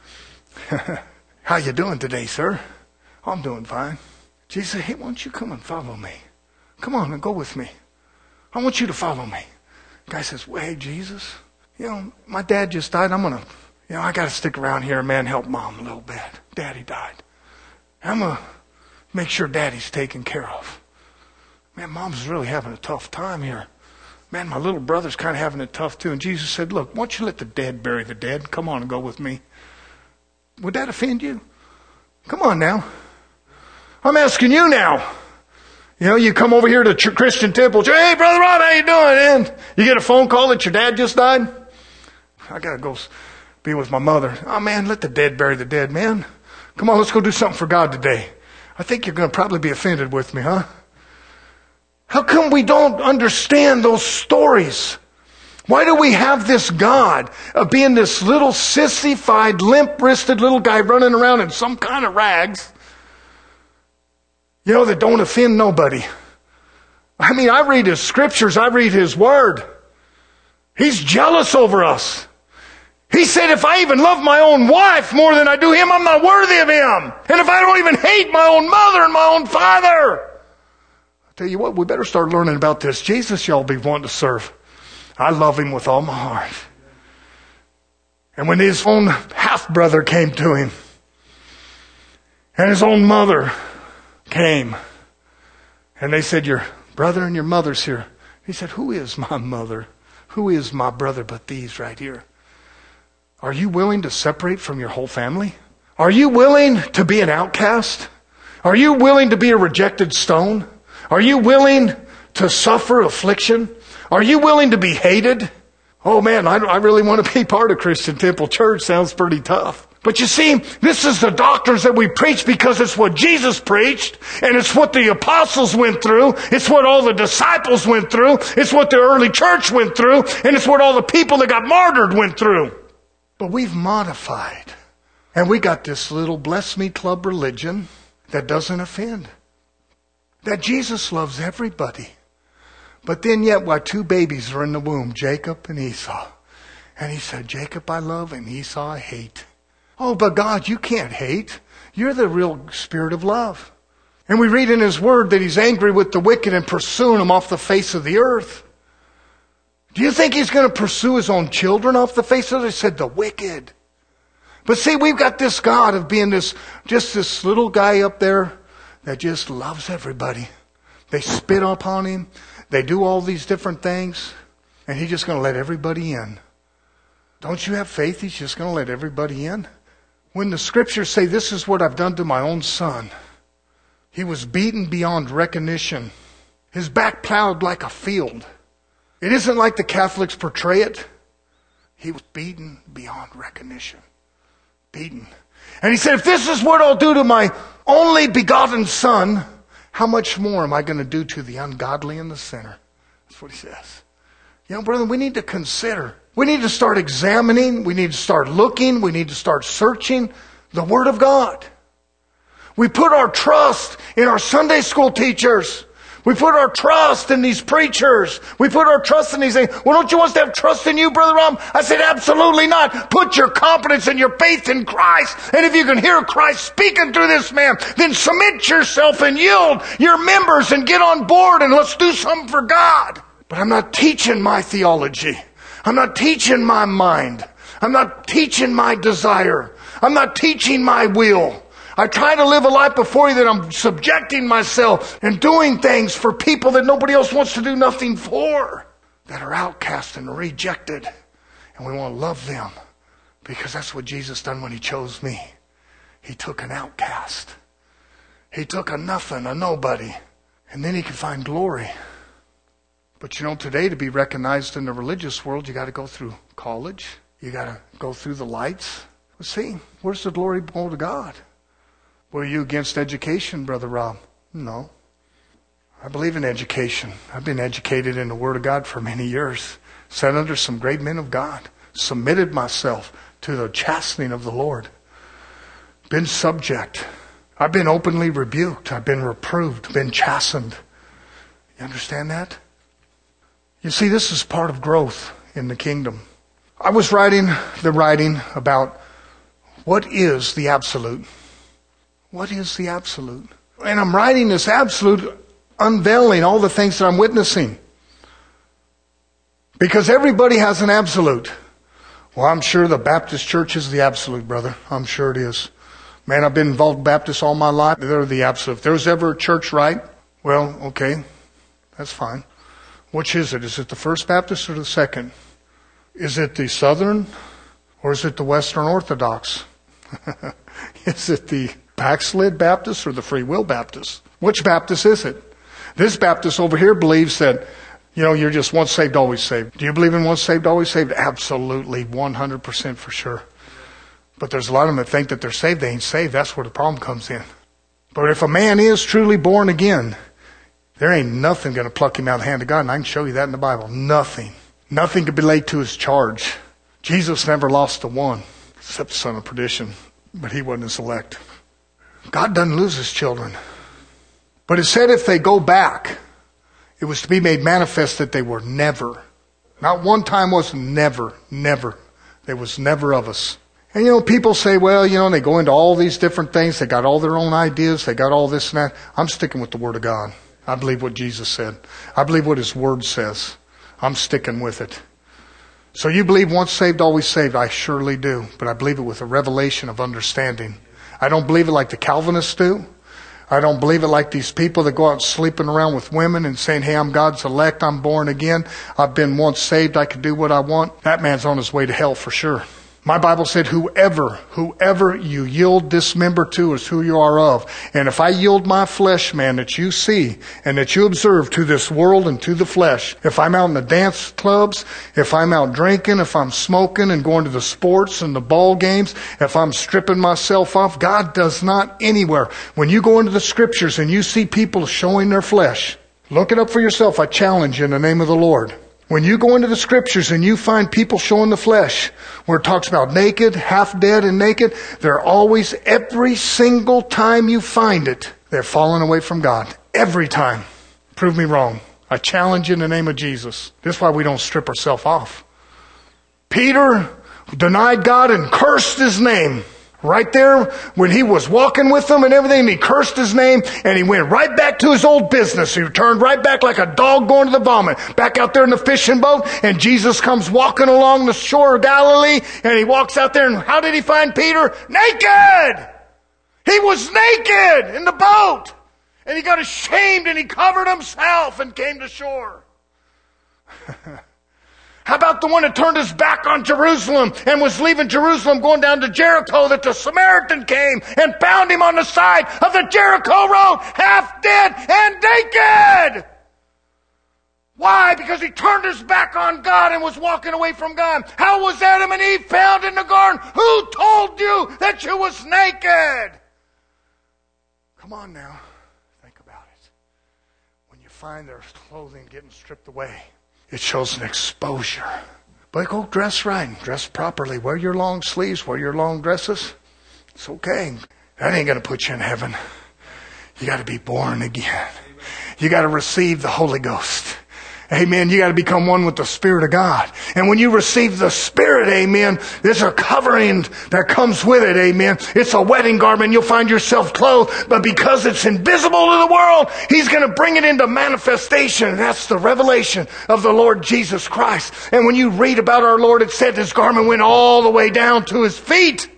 how you doing today, sir? Oh, I'm doing fine. Jesus said, hey, why don't you come and follow me? Come on and go with me. I want you to follow me. The guy says, well, hey, Jesus, you know, my dad just died. I'm going to, you know, I got to stick around here and, man, help Mom a little bit. Daddy died. I'm going to make sure Daddy's taken care of. Man, Mom's really having a tough time here. Man, my little brother's kind of having it tough too. And Jesus said, look, why don't you let the dead bury the dead? Come on and go with me. Would that offend you? Come on now. I'm asking you now. You know, you come over here to Ch- Christian Temple. Hey, Brother Rob, how you doing? And you get a phone call that your dad just died. I got to go be with my mother. Oh, man, let the dead bury the dead, man. Come on, let's go do something for God today. I think you're going to probably be offended with me, huh? How come we don't understand those stories? Why do we have this God of being this little sissified, limp-wristed little guy running around in some kind of rags, you know, that don't offend nobody? I mean, I read his scriptures, I read his word. He's jealous over us. He said, if I even love my own wife more than I do him, I'm not worthy of him. And if I don't even hate my own mother and my own father. Tell you what, we better start learning about this Jesus y'all be wanting to serve. I love him with all my heart. And when his own half-brother came to him, and his own mother came, and they said, your brother and your mother's here. He said, who is my mother? Who is my brother but these right here? Are you willing to separate from your whole family? Are you willing to be an outcast? Are you willing to be a rejected stone? Are you willing to suffer affliction? Are you willing to be hated? Oh man, I, I really want to be part of Christian Temple Church. Sounds pretty tough. But you see, this is the doctrines that we preach because it's what Jesus preached, and it's what the apostles went through. It's what all the disciples went through. It's what the early church went through, and it's what all the people that got martyred went through. But we've modified, and we got this little bless me club religion that doesn't offend. That Jesus loves everybody. But then yet, while two babies are in the womb, Jacob and Esau. And he said, Jacob I love and Esau I hate. Oh, but God, you can't hate. You're the real spirit of love. And we read in his word that he's angry with the wicked and pursuing them off the face of the earth. Do you think he's going to pursue his own children off the face of the earth? He said, the wicked. But see, we've got this God of being this, just this little guy up there that just loves everybody. They spit upon him. They do all these different things. And he's just going to let everybody in. Don't you have faith he's just going to let everybody in? When the scriptures say, this is what I've done to my own son. He was beaten beyond recognition. His back plowed like a field. It isn't like the Catholics portray it. He was beaten beyond recognition. Beaten. And he said, if this is what I'll do to my only begotten son, how much more am I going to do to the ungodly and the sinner? That's what he says. You know, brother, we need to consider. We need to start examining. We need to start looking. We need to start searching the Word of God. We put our trust in our Sunday school teachers. We put our trust in these preachers. We put our trust in these things. Well, don't you want us to have trust in you, Brother Rom? I said, absolutely not. Put your confidence and your faith in Christ. And if you can hear Christ speaking through this man, then submit yourself and yield your members and get on board and let's do something for God. But I'm not teaching my theology. I'm not teaching my mind. I'm not teaching my desire. I'm not teaching my will. I try to live a life before you that I'm subjecting myself and doing things for people that nobody else wants to do nothing for, that are outcast and rejected. And we want to love them because that's what Jesus done when he chose me. He took an outcast. He took a nothing, a nobody, and then he could find glory. But you know, today to be recognized in the religious world, you got to go through college. You got to go through the lights. Well, see, where's the glory go to God? Were you against education, Brother Rob? No. I believe in education. I've been educated in the Word of God for many years. Sat under some great men of God. Submitted myself to the chastening of the Lord. been subject. I've been openly rebuked. I've been reproved, been chastened. You understand that? You see, this is part of growth in the kingdom. I was writing the writing about what is the absolute. What is the absolute? And I'm writing this absolute, unveiling all the things that I'm witnessing. Because everybody has an absolute. Well, I'm sure the Baptist church is the absolute, brother. I'm sure it is. Man, I've been involved in Baptists all my life. They're the absolute. If there was ever a church right, well, okay, that's fine. Which is it? Is it the First Baptist or the Second? Is it the Southern or is it the Western Orthodox? Is it the backslid Baptist or the Free Will Baptist? Which Baptist is it? This Baptist over here believes that, you know, you're just once saved, always saved. Do you believe in once saved, always saved? Absolutely, one hundred percent for sure. But there's a lot of them that think that they're saved, they ain't saved. That's where the problem comes in. But if a man is truly born again, there ain't nothing going to pluck him out of the hand of God. And I can show you that in the Bible. Nothing. Nothing could be laid to his charge. Jesus never lost a one, except the son of perdition. But he wasn't his elect. God doesn't lose his children. But it said if they go back, it was to be made manifest that they were never. Not one time was never, never. They was never of us. And you know, people say, well, you know, they go into all these different things. They got all their own ideas. They got all this and that. I'm sticking with the Word of God. I believe what Jesus said. I believe what His Word says. I'm sticking with it. So you believe once saved, always saved? I surely do. But I believe it with a revelation of understanding. I don't believe it like the Calvinists do. I don't believe it like these people that go out sleeping around with women and saying, hey, I'm God's elect, I'm born again, I've been once saved, I can do what I want. That man's on his way to hell for sure. My Bible said, whoever, whoever you yield this member to is who you are of. And if I yield my flesh, man, that you see and that you observe to this world and to the flesh, if I'm out in the dance clubs, if I'm out drinking, if I'm smoking and going to the sports and the ball games, if I'm stripping myself off, God does not anywhere. When you go into the scriptures and you see people showing their flesh, look it up for yourself. I challenge you in the name of the Lord. When you go into the scriptures and you find people showing the flesh, where it talks about naked, half dead and naked, they're always, every single time you find it, they're falling away from God. Every time. Prove me wrong. I challenge you in the name of Jesus. This is why we don't strip ourselves off. Peter denied God and cursed His name. Right there, when he was walking with them and everything, he cursed His name and he went right back to his old business. He returned right back like a dog going to the vomit. Back out there in the fishing boat, and Jesus comes walking along the shore of Galilee, and he walks out there, and how did he find Peter? Naked! He was naked in the boat! And he got ashamed and he covered himself and came to shore. How about the one that turned his back on Jerusalem and was leaving Jerusalem going down to Jericho, that the Samaritan came and found him on the side of the Jericho road, half dead and naked? Why? Because he turned his back on God and was walking away from God. How was Adam and Eve found in the garden? Who told you that you was naked? Come on now. Think about it. When you find their clothing getting stripped away, it shows an exposure. But go dress right, dress properly. Wear your long sleeves, wear your long dresses. It's okay. That ain't going to put you in heaven. You got to be born again. You got to receive the Holy Ghost. Amen. You got to become one with the Spirit of God. And when you receive the Spirit, amen, there's a covering that comes with it, amen. It's a wedding garment. You'll find yourself clothed. But because it's invisible to the world, He's going to bring it into manifestation. That's the revelation of the Lord Jesus Christ. And when you read about our Lord, it said His garment went all the way down to His feet.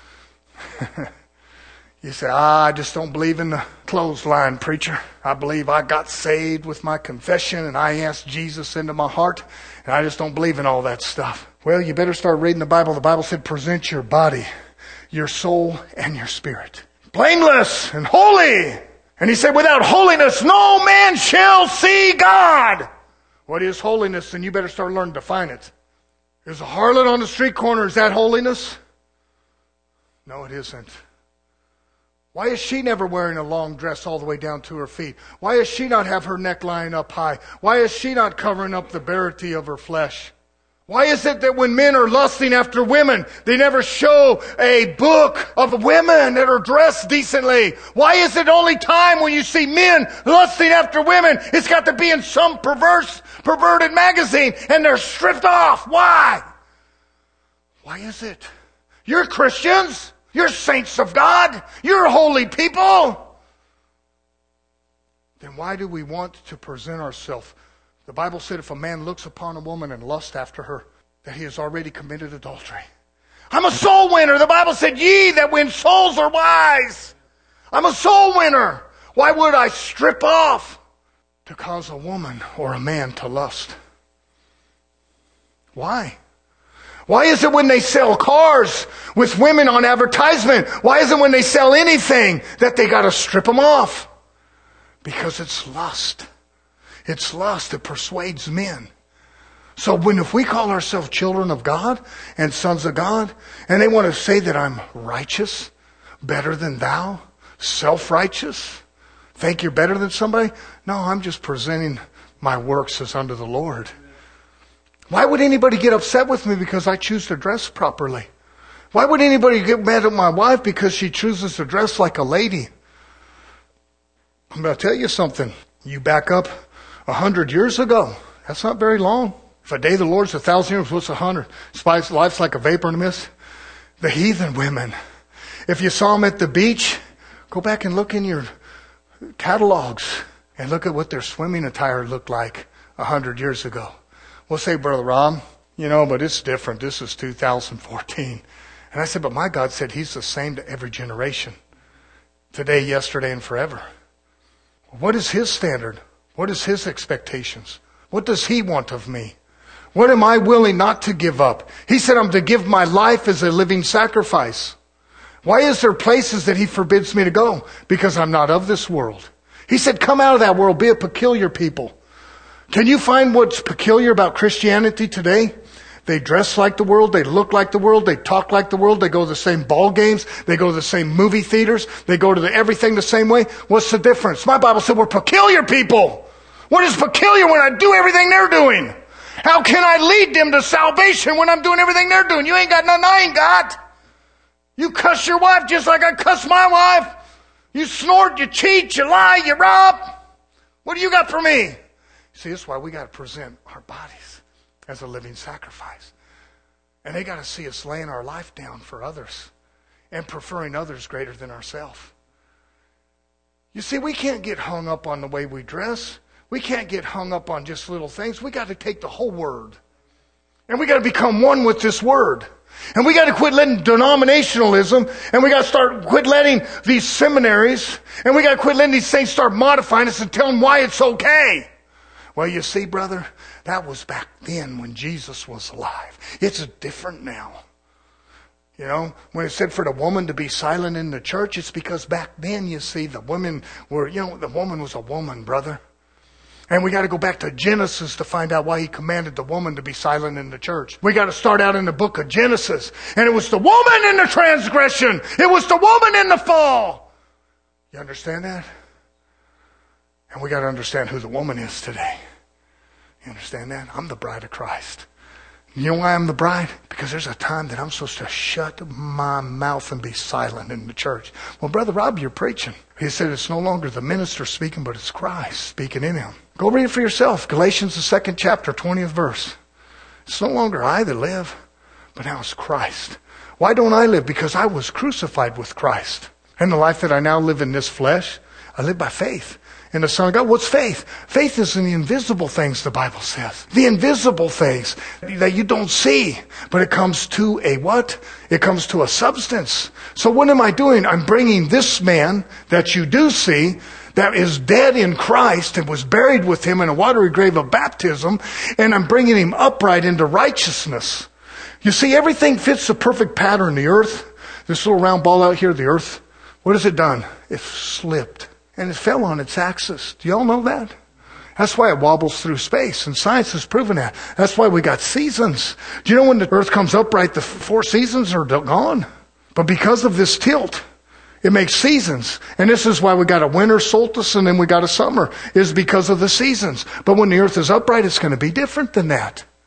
You say, ah, I just don't believe in the clothesline, preacher. I believe I got saved with my confession and I asked Jesus into my heart, and I just don't believe in all that stuff. Well, you better start reading the Bible. The Bible said present your body, your soul, and your spirit blameless and holy. And He said without holiness no man shall see God. What is holiness? Then you better start learning to define it. Is a harlot on the street corner, is that holiness? No, it isn't. Why is she never wearing a long dress all the way down to her feet? Why does she not have her neckline up high? Why is she not covering up the barity of her flesh? Why is it that when men are lusting after women, they never show a book of women that are dressed decently? Why is it only time when you see men lusting after women, it's got to be in some perverse, perverted magazine and they're stripped off? Why? Why is it? You're Christians. You're saints of God. You're holy people. Then why do we want to present ourselves? The Bible said if a man looks upon a woman and lusts after her, that he has already committed adultery. I'm a soul winner. The Bible said, ye that win souls are wise. I'm a soul winner. Why would I strip off to cause a woman or a man to lust? Why? Why is it when they sell cars with women on advertisement, why is it when they sell anything that they got to strip them off? Because it's lust. It's lust that persuades men. So when if we call ourselves children of God and sons of God, and they want to say that I'm righteous, better than thou, self-righteous, think you're better than somebody? No, I'm just presenting my works as unto the Lord. Why would anybody get upset with me because I choose to dress properly? Why would anybody get mad at my wife because she chooses to dress like a lady? I'm going to tell you something. You back up a hundred years ago. That's not very long. If a day of the Lord's a thousand years, what's a hundred? Life's like a vapor in a mist. The heathen women. If you saw them at the beach, go back and look in your catalogs and look at what their swimming attire looked like a hundred years ago. We'll say, Brother Rob, you know, but it's different. This is two thousand fourteen. And I said, but my God said He's the same to every generation. Today, yesterday, and forever. What is His standard? What is His expectations? What does He want of me? What am I willing not to give up? He said I'm to give my life as a living sacrifice. Why is there places that He forbids me to go? Because I'm not of this world. He said, come out of that world, be a peculiar people. Can you find what's peculiar about Christianity today? They dress like the world, they look like the world, they talk like the world, they go to the same ball games, they go to the same movie theaters, they go to the, everything the same way. What's the difference? My Bible said we're peculiar people. What is peculiar when I do everything they're doing? How can I lead them to salvation when I'm doing everything they're doing? You ain't got nothing I ain't got. You cuss your wife just like I cuss my wife. You snort, you cheat, you lie, you rob. What do you got for me? See, that's why we got to present our bodies as a living sacrifice. And they got to see us laying our life down for others and preferring others greater than ourselves. You see, we can't get hung up on the way we dress. We can't get hung up on just little things. We got to take the whole Word. And we got to become one with this Word. And we got to quit letting denominationalism, and we got to start quit letting these seminaries, and we got to quit letting these things start modifying us and telling why it's okay. Well, you see, brother, that was back then when Jesus was alive. It's different now. You know, when it said for the woman to be silent in the church, it's because back then, you see, the women were, you know, the woman was a woman, brother. And we got to go back to Genesis to find out why He commanded the woman to be silent in the church. We got to start out in the book of Genesis. And it was the woman in the transgression. It was the woman in the fall. You understand that? And we got to understand who the woman is today. You understand that? I'm the bride of Christ. You know why I'm the bride? Because there's a time that I'm supposed to shut my mouth and be silent in the church. Well, Brother Rob, you're preaching. He said it's no longer the minister speaking, but it's Christ speaking in him. Go read it for yourself. Galatians, the second chapter, twentieth verse. It's no longer I that live, but now it's Christ. Why don't I live? Because I was crucified with Christ. And the life that I now live in this flesh, I live by faith in the Son of God. What's faith? Faith is in the invisible things, the Bible says. The invisible things that you don't see, but it comes to a what? It comes to a substance. So what am I doing? I'm bringing this man that you do see, that is dead in Christ and was buried with Him in a watery grave of baptism, and I'm bringing him upright into righteousness. You see, everything fits the perfect pattern. The earth, this little round ball out here, the earth, what has it done? It slipped. And it fell on its axis. Do you all know that? That's why it wobbles through space. And science has proven that. That's why we got seasons. Do you know when the earth comes upright, the four seasons are gone? But because of this tilt, it makes seasons. And this is why we got a winter solstice and then we got a summer. Is because of the seasons. But when the earth is upright, it's going to be different than that.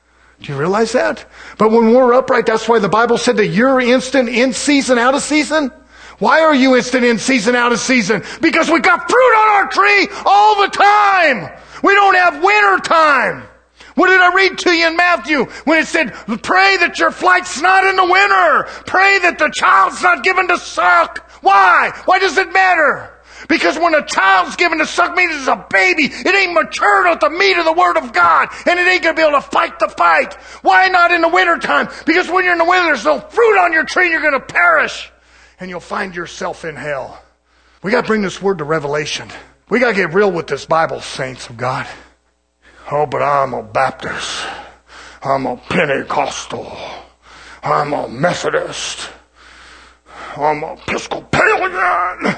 Do you realize that? But when we're upright, that's why the Bible said that you're instant in season, out of season. Why are you instant in season, out of season? Because we got fruit on our tree all the time. We don't have winter time. What did I read to you in Matthew when it said, pray that your flight's not in the winter. Pray that the child's not given to suck. Why? Why does it matter? Because when a child's given to suck meat, it's a baby. It ain't matured with the meat of the Word of God. And it ain't going to be able to fight the fight. Why not in the winter time? Because when you're in the winter, there's no fruit on your tree and you're going to perish. And you'll find yourself in hell. We got to bring this word to revelation. We got to get real with this Bible, saints of God. Oh, but I'm a Baptist. I'm a Pentecostal. I'm a Methodist. I'm a Episcopalian.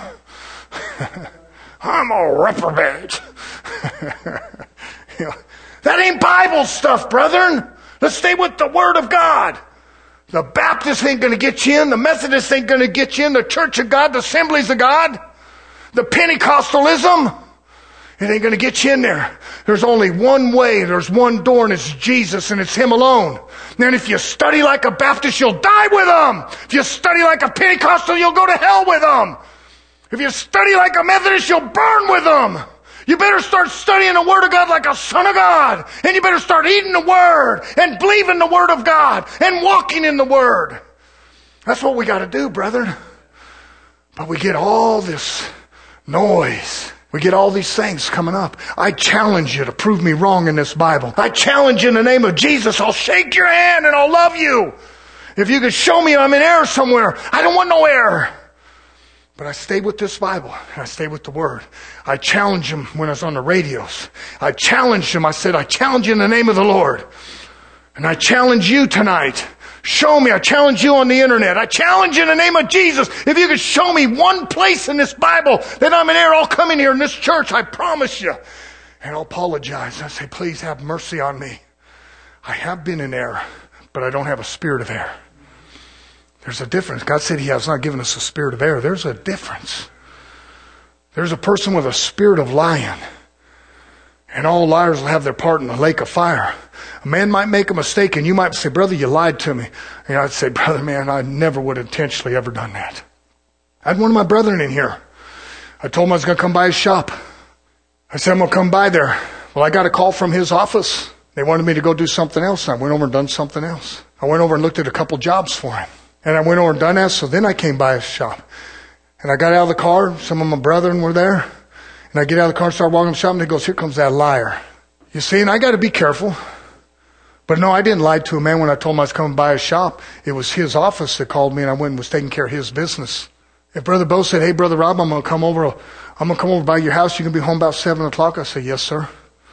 I'm a reprobate. You know, that ain't Bible stuff, brethren. Let's stay with the Word of God. The Baptist ain't going to get you in. The Methodist ain't going to get you in. The Church of God, the Assemblies of God, the Pentecostalism, it ain't going to get you in there. There's only one way. There's one door, and it's Jesus, and it's Him alone. And if you study like a Baptist, you'll die with them. If you study like a Pentecostal, you'll go to hell with them. If you study like a Methodist, you'll burn with them. You better start studying the Word of God like a son of God. And you better start eating the Word and believing the Word of God and walking in the Word. That's what we got to do, brethren. But we get all this noise. We get all these things coming up. I challenge you to prove me wrong in this Bible. I challenge you in the name of Jesus. I'll shake your hand and I'll love you. If you could show me I'm in error somewhere, I don't want no error. But I stayed with this Bible, and I stayed with the Word. I challenged him when I was on the radios. I challenged him. I said, I challenge you in the name of the Lord. And I challenge you tonight. Show me. I challenge you on the internet. I challenge you in the name of Jesus. If you could show me one place in this Bible that I'm in error, I'll come in here in this church. I promise you. And I'll apologize. I say, please have mercy on me. I have been in error, but I don't have a spirit of error. There's a difference. God said He has not given us a spirit of error. There's a difference. There's a person with a spirit of lying. And all liars will have their part in the lake of fire. A man might make a mistake and you might say, brother, you lied to me. And I'd say, brother, man, I never would have intentionally ever done that. I had one of my brethren in here. I told him I was going to come by his shop. I said, I'm going to come by there. Well, I got a call from his office. They wanted me to go do something else. And I went over and done something else. I went over and looked at a couple jobs for him. And I went over and done that, so then I came by his shop. And I got out of the car, some of my brethren were there. And I get out of the car and start walking to the shop, and he goes, here comes that liar. You see, and I got to be careful. But no, I didn't lie to a man when I told him I was coming by his shop. It was his office that called me, and I went and was taking care of his business. If Brother Bo said, hey, Brother Rob, I'm going to come over, I'm going to come over by your house, you can be home about seven o'clock, I said, yes, sir.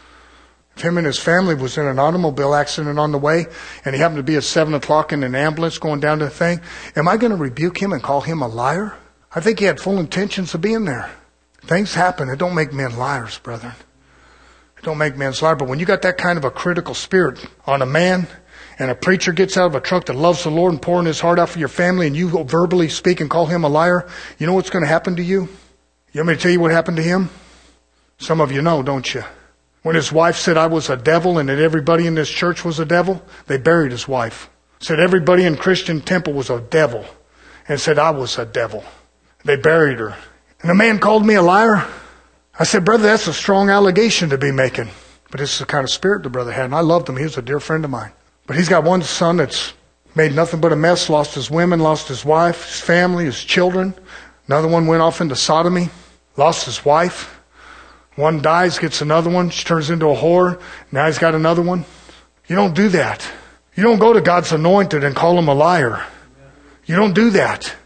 If him and his family was in an automobile accident on the way, and he happened to be at seven o'clock in an ambulance going down to the thing, am I going to rebuke him and call him a liar? I think he had full intentions of being there. Things happen. It don't make men liars, brethren. It don't make men liars. But when you got that kind of a critical spirit on a man, and a preacher gets out of a truck that loves the Lord and pouring his heart out for your family, and you verbally speak and call him a liar, you know what's going to happen to you? You want me to tell you what happened to him? Some of you know, don't you? When his wife said I was a devil and that everybody in this church was a devil, they buried his wife. Said everybody in Christian Temple was a devil. And said I was a devil. They buried her. And the man called me a liar. I said, brother, that's a strong allegation to be making. But this is the kind of spirit the brother had. And I loved him. He was a dear friend of mine. But he's got one son that's made nothing but a mess, lost his women, lost his wife, his family, his children. Another one went off into sodomy, lost his wife. One dies, gets another one. She turns into a whore. Now he's got another one. You don't do that. You don't go to God's anointed and call him a liar. You don't do that.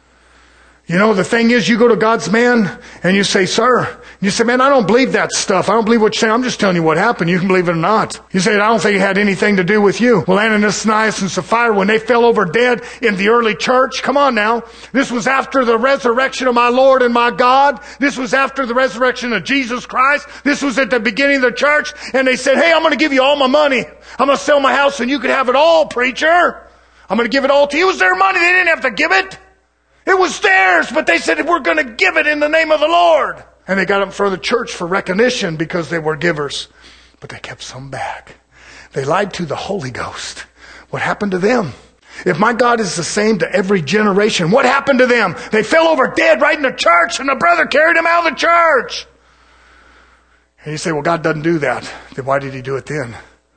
You know, the thing is, you go to God's man and you say, sir, you say, man, I don't believe that stuff. I don't believe what you're saying. I'm just telling you what happened. You can believe it or not. You say, I don't think it had anything to do with you. Well, Ananias and Sapphira, when they fell over dead in the early church, come on now. This was after the resurrection of my Lord and my God. This was after the resurrection of Jesus Christ. This was at the beginning of the church. And they said, hey, I'm going to give you all my money. I'm going to sell my house and you can have it all, preacher. I'm going to give it all to you. It was their money. They didn't have to give it. It was theirs, but they said, we're going to give it in the name of the Lord. And they got up in front of the church for recognition because they were givers. But they kept some back. They lied to the Holy Ghost. What happened to them? If my God is the same to every generation, what happened to them? They fell over dead right in the church, and the brother carried them out of the church. And you say, well, God doesn't do that. Then why did he do it then?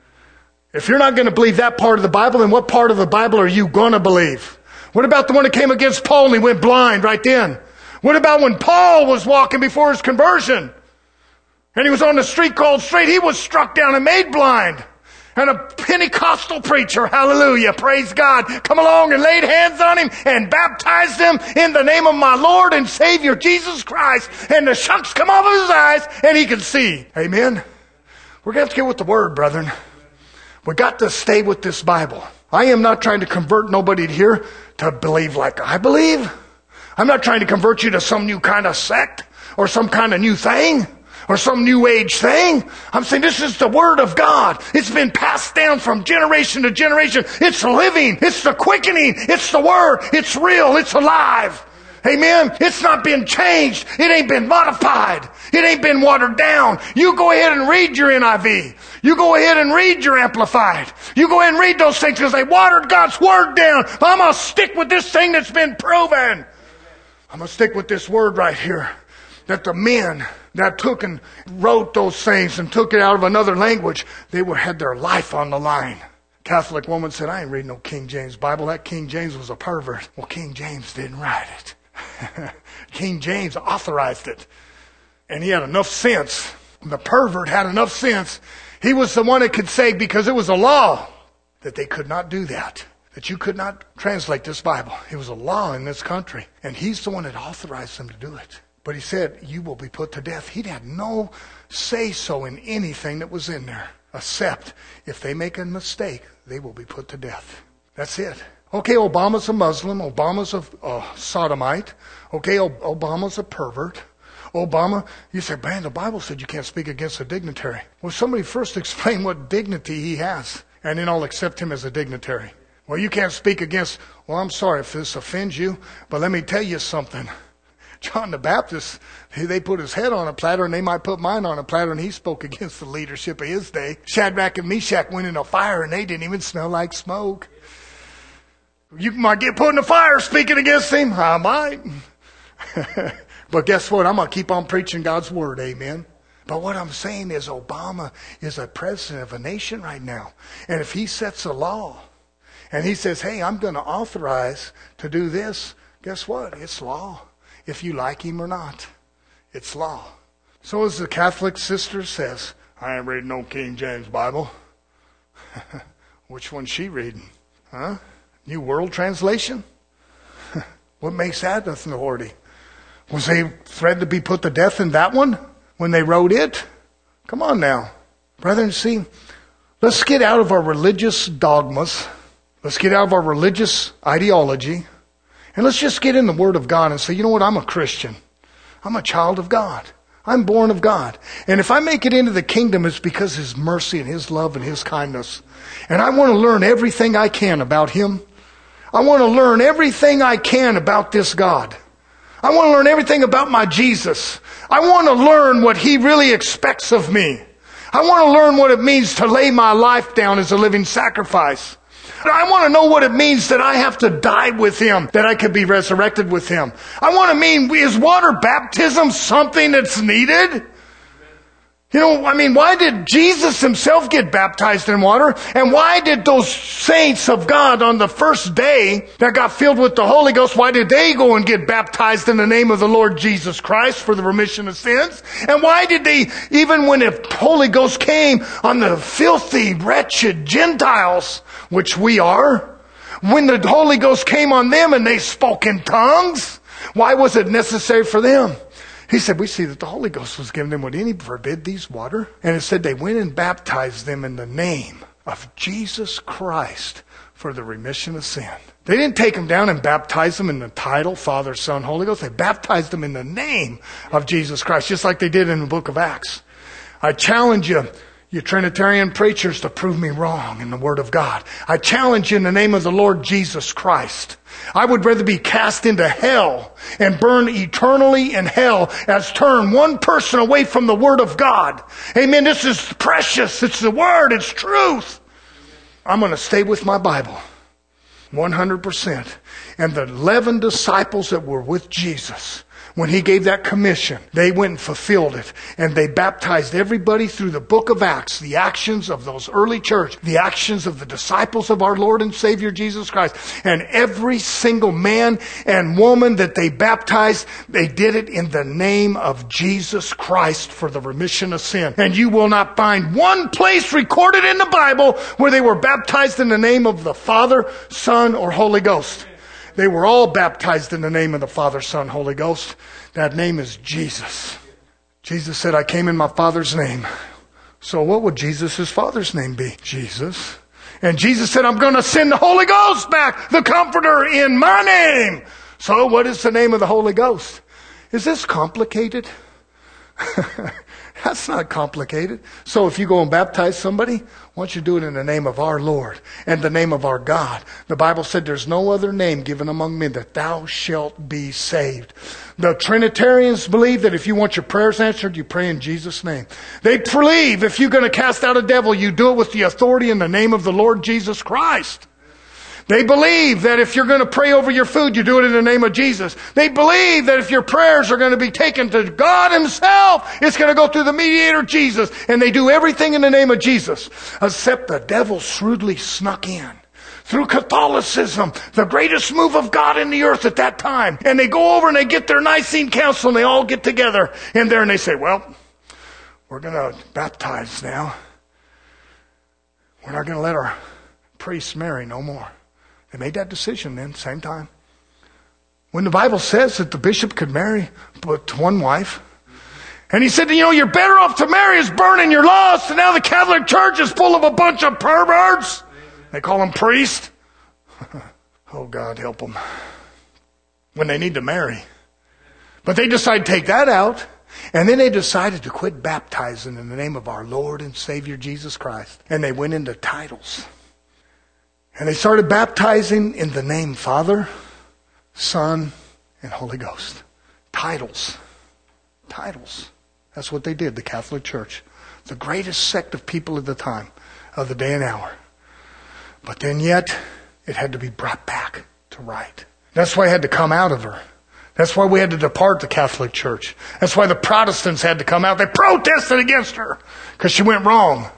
If you're not going to believe that part of the Bible, then what part of the Bible are you going to believe? What about the one that came against Paul and he went blind right then? What about when Paul was walking before his conversion and he was on the street called Straight? He was struck down and made blind. And a Pentecostal preacher, hallelujah, praise God, come along and laid hands on him and baptized him in the name of my Lord and Savior Jesus Christ. And the shucks come off of his eyes and he can see. Amen. We're going to have to get with the Word, brethren. We got to stay with this Bible. I am not trying to convert nobody here to believe like I believe. I'm not trying to convert you to some new kind of sect or some kind of new thing or some new age thing. I'm saying this is the Word of God. It's been passed down from generation to generation. It's living. It's the quickening. It's the Word. It's real. It's alive. Amen. It's not been changed. It ain't been modified. It ain't been watered down. You go ahead and read your N I V. You go ahead and read your Amplified. You go ahead and read those things because they watered God's Word down. But I'm going to stick with this thing that's been proven. I'm going to stick with this word right here. That the men that took and wrote those things and took it out of another language, they were had their life on the line. Catholic woman said, I ain't reading no King James Bible. That King James was a pervert. Well, King James didn't write it. King James authorized it. And he had enough sense. The pervert had enough sense. He was the one that could say, because it was a law, that they could not do that. That you could not translate this Bible. It was a law in this country. And he's the one that authorized them to do it. But he said, you will be put to death. He had no say-so in anything that was in there. Except, if they make a mistake, they will be put to death. That's it. Okay, Obama's a Muslim. Obama's a, a sodomite. Okay, Obama's a pervert. Obama, you say, man, the Bible said you can't speak against a dignitary. Well, somebody first explain what dignity he has, and then I'll accept him as a dignitary. Well, you can't speak against, well, I'm sorry if this offends you, but let me tell you something. John the Baptist, they put his head on a platter, and they might put mine on a platter, and he spoke against the leadership of his day. Shadrach and Meshach went in a fire, and they didn't even smell like smoke. You might get put in the fire speaking against him. I might. But guess what? I'm going to keep on preaching God's Word. Amen. But what I'm saying is Obama is a president of a nation right now. And if he sets a law and he says, hey, I'm going to authorize to do this, guess what? It's law. If you like him or not, it's law. So as the Catholic sister says, I ain't reading no King James Bible. Which one's she reading? Huh? New World Translation? What makes that authority? Was they threatened to be put to death in that one when they wrote it? Come on now. Brethren, see, let's get out of our religious dogmas. Let's get out of our religious ideology. And let's just get in the Word of God and say, you know what, I'm a Christian. I'm a child of God. I'm born of God. And if I make it into the kingdom, it's because His mercy and His love and His kindness. And I want to learn everything I can about Him. I want to learn everything I can about this God. I want to learn everything about my Jesus. I want to learn what He really expects of me. I want to learn what it means to lay my life down as a living sacrifice. I want to know what it means that I have to die with Him, that I could be resurrected with Him. I want to mean, is water baptism something that's needed? You know, I mean, why did Jesus Himself get baptized in water? And why did those saints of God on the first day that got filled with the Holy Ghost, why did they go and get baptized in the name of the Lord Jesus Christ for the remission of sins? And why did they, even when the Holy Ghost came on the filthy, wretched Gentiles, which we are, when the Holy Ghost came on them and they spoke in tongues, why was it necessary for them? He said, we see that the Holy Ghost was given them. Would any forbid these water? And it said they went and baptized them in the name of Jesus Christ for the remission of sin. They didn't take them down and baptize them in the title, Father, Son, Holy Ghost. They baptized them in the name of Jesus Christ, just like they did in the book of Acts. I challenge you, you Trinitarian preachers, to prove me wrong in the Word of God. I challenge you in the name of the Lord Jesus Christ. I would rather be cast into hell and burn eternally in hell as turn one person away from the Word of God. Amen. This is precious. It's the Word. It's truth. I'm going to stay with my Bible. one hundred percent. And the eleven disciples that were with Jesus, when he gave that commission, they went and fulfilled it. And they baptized everybody through the book of Acts, the actions of those early church, the actions of the disciples of our Lord and Savior Jesus Christ. And every single man and woman that they baptized, they did it in the name of Jesus Christ for the remission of sin. And you will not find one place recorded in the Bible where they were baptized in the name of the Father, Son, or Holy Ghost. They were all baptized in the name of the Father, Son, Holy Ghost. That name is Jesus. Jesus said, I came in my Father's name. So what would Jesus' Father's name be? Jesus. And Jesus said, I'm going to send the Holy Ghost back, the Comforter, in my name. So what is the name of the Holy Ghost? Is this complicated? That's not complicated. So if you go and baptize somebody, why don't you do it in the name of our Lord and the name of our God? The Bible said there's no other name given among men that thou shalt be saved. The Trinitarians believe that if you want your prayers answered, you pray in Jesus' name. They believe if you're going to cast out a devil, you do it with the authority in the name of the Lord Jesus Christ. They believe that if you're going to pray over your food, you do it in the name of Jesus. They believe that if your prayers are going to be taken to God Himself, it's going to go through the mediator, Jesus. And they do everything in the name of Jesus. Except the devil shrewdly snuck in through Catholicism, the greatest move of God in the earth at that time. And they go over and they get their Nicene Council and they all get together in there and they say, well, we're going to baptize now. We're not going to let our priests marry no more. They made that decision then, same time. When the Bible says that the bishop could marry but one wife, and he said, you know, you're better off to marry as burning your lost, and now the Catholic Church is full of a bunch of perverts. They call them priests. Oh, God, help them. When they need to marry. But they decided to take that out, and then they decided to quit baptizing in the name of our Lord and Savior Jesus Christ. And they went into titles. And they started baptizing in the name Father, Son, and Holy Ghost. Titles. Titles. That's what they did, the Catholic Church. The greatest sect of people at the time, of the day and hour. But then yet, it had to be brought back to right. That's why it had to come out of her. That's why we had to depart the Catholic Church. That's why the Protestants had to come out. They protested against her because she went wrong.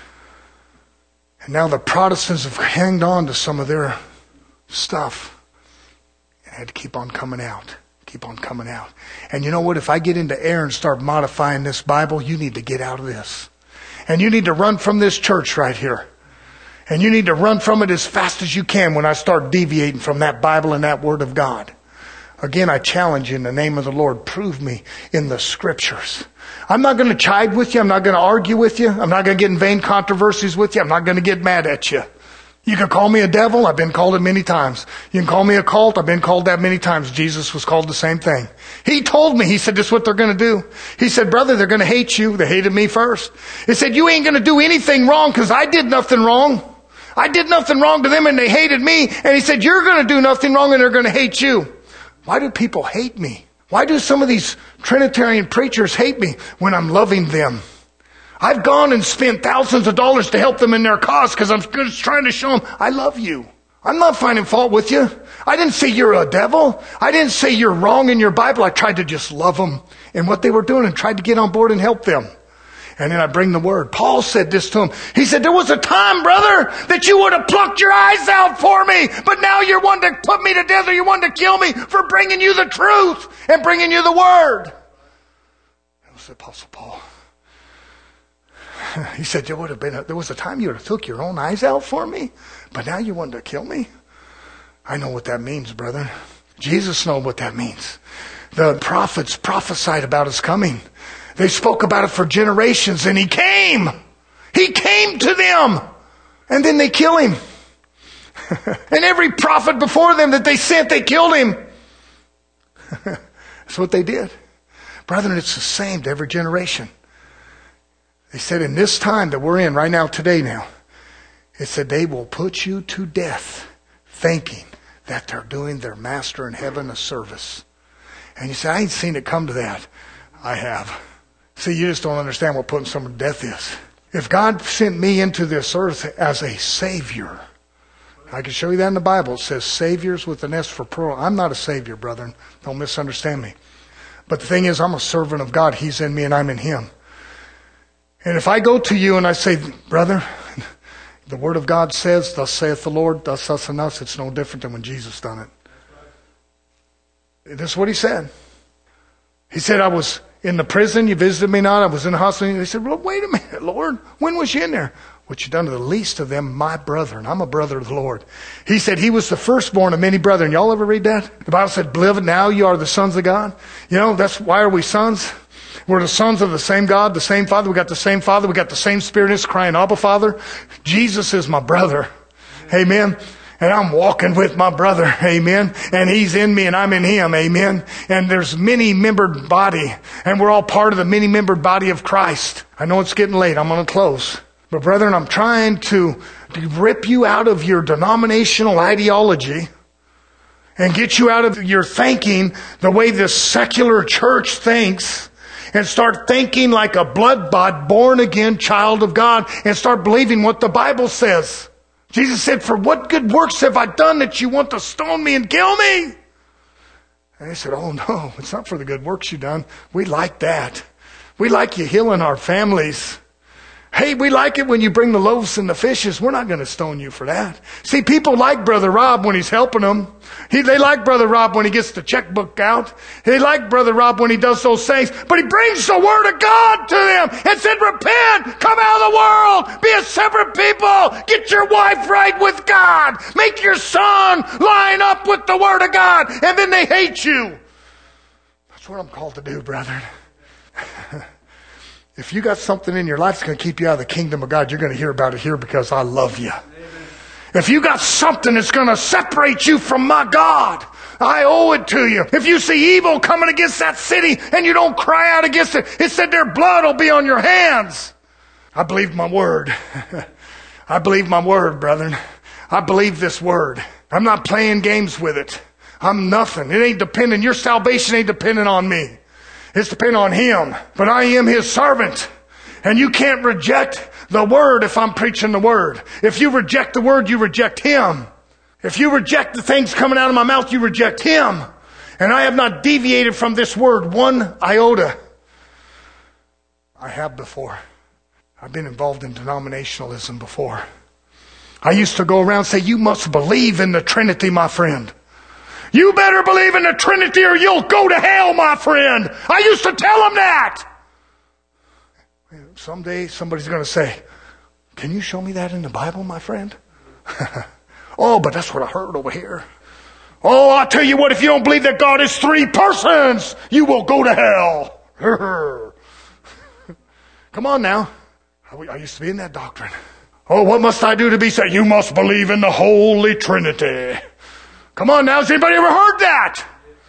And now the Protestants have hanged on to some of their stuff and had to keep on coming out. Keep on coming out. And you know what? If I get into air and start modifying this Bible, you need to get out of this. And you need to run from this church right here. And you need to run from it as fast as you can when I start deviating from that Bible and that Word of God. Again, I challenge you in the name of the Lord, prove me in the Scriptures. I'm not going to chide with you. I'm not going to argue with you. I'm not going to get in vain controversies with you. I'm not going to get mad at you. You can call me a devil. I've been called it many times. You can call me a cult. I've been called that many times. Jesus was called the same thing. He told me, he said, this is what they're going to do. He said, brother, they're going to hate you. They hated me first. He said, you ain't going to do anything wrong because I did nothing wrong. I did nothing wrong to them and they hated me. And he said, you're going to do nothing wrong and they're going to hate you. Why do people hate me? Why do some of these Trinitarian preachers hate me when I'm loving them? I've gone and spent thousands of dollars to help them in their cause because I'm just trying to show them I love you. I'm not finding fault with you. I didn't say you're a devil. I didn't say you're wrong in your Bible. I tried to just love them and what they were doing and tried to get on board and help them. And then I bring the word. Paul said this to him. He said, there was a time, brother, that you would have plucked your eyes out for me. But now you're wanting to put me to death or you want to kill me for bringing you the truth and bringing you the word. That was the Apostle Paul. He said, there would have been a, there was a time you would have took your own eyes out for me. But now you want to kill me. I know what that means, brother. Jesus knows what that means. The prophets prophesied about his coming. They spoke about it for generations and he came. He came to them. And then they kill him. And every prophet before them that they sent, they killed him. That's what they did. Brethren, it's the same to every generation. They said in this time that we're in right now, today now, it said they will put you to death thinking that they're doing their master in heaven a service. And you say, I ain't seen it come to that. I have. See, you just don't understand what putting someone to death is. If God sent me into this earth as a Savior, I can show you that in the Bible. It says Saviors with an S for plural. I'm not a Savior, brethren. Don't misunderstand me. But the thing is, I'm a servant of God. He's in me and I'm in Him. And if I go to you and I say, brother, the Word of God says, thus saith the Lord, thus, thus, and thus, it's no different than when Jesus done it. This is what He said. He said, I was in the prison, you visited me not. I was in the hospital. He said, well, wait a minute, Lord. When was you in there? What you done to the least of them, my brethren. I'm a brother of the Lord. He said he was the firstborn of many brethren. Y'all ever read that? The Bible said, beloved, now you are the sons of God. You know, that's why are we sons? We're the sons of the same God, the same Father. We got the same Father. We got the same Spirit in us crying, Abba, Father. Jesus is my brother. Amen. And I'm walking with my brother. Amen. And He's in me and I'm in Him. Amen. And there's many-membered body. And we're all part of the many-membered body of Christ. I know it's getting late. I'm going to close. But brethren, I'm trying to, to rip you out of your denominational ideology and get you out of your thinking the way this secular church thinks, and start thinking like a blood-bought, born-again child of God, and start believing what the Bible says. Jesus said, for what good works have I done that you want to stone me and kill me? And they said, oh no, it's not for the good works you've done. We like that. We like you healing our families. Hey, we like it when you bring the loaves and the fishes. We're not going to stone you for that. See, people like Brother Rob when he's helping them. He, they like Brother Rob when he gets the checkbook out. They like Brother Rob when he does those things. But he brings the Word of God to them and said, repent, come out of the world, be a separate people, get your wife right with God, make your son line up with the Word of God, and then they hate you. That's what I'm called to do, brethren. If you got something in your life that's going to keep you out of the kingdom of God, you're going to hear about it here because I love you. Amen. If you got something that's going to separate you from my God, I owe it to you. If you see evil coming against that city and you don't cry out against it, it said their blood will be on your hands. I believe my word. I believe my word, brethren. I believe this word. I'm not playing games with it. I'm nothing. It ain't dependent. Your salvation ain't dependent on me. It's dependent on Him. But I am His servant. And you can't reject the Word if I'm preaching the Word. If you reject the Word, you reject Him. If you reject the things coming out of my mouth, you reject Him. And I have not deviated from this Word one iota. I have before. I've been involved in denominationalism before. I used to go around and say, you must believe in the Trinity, my friend. You better believe in the Trinity or you'll go to hell, my friend. I used to tell them that. Someday somebody's going to say, can you show me that in the Bible, my friend? Oh, but that's what I heard over here. Oh, I'll tell you what, if you don't believe that God is three persons, you will go to hell. Come on now. I used to be in that doctrine. Oh, what must I do to be saved? You must believe in the Holy Trinity. Come on now, has anybody ever heard that?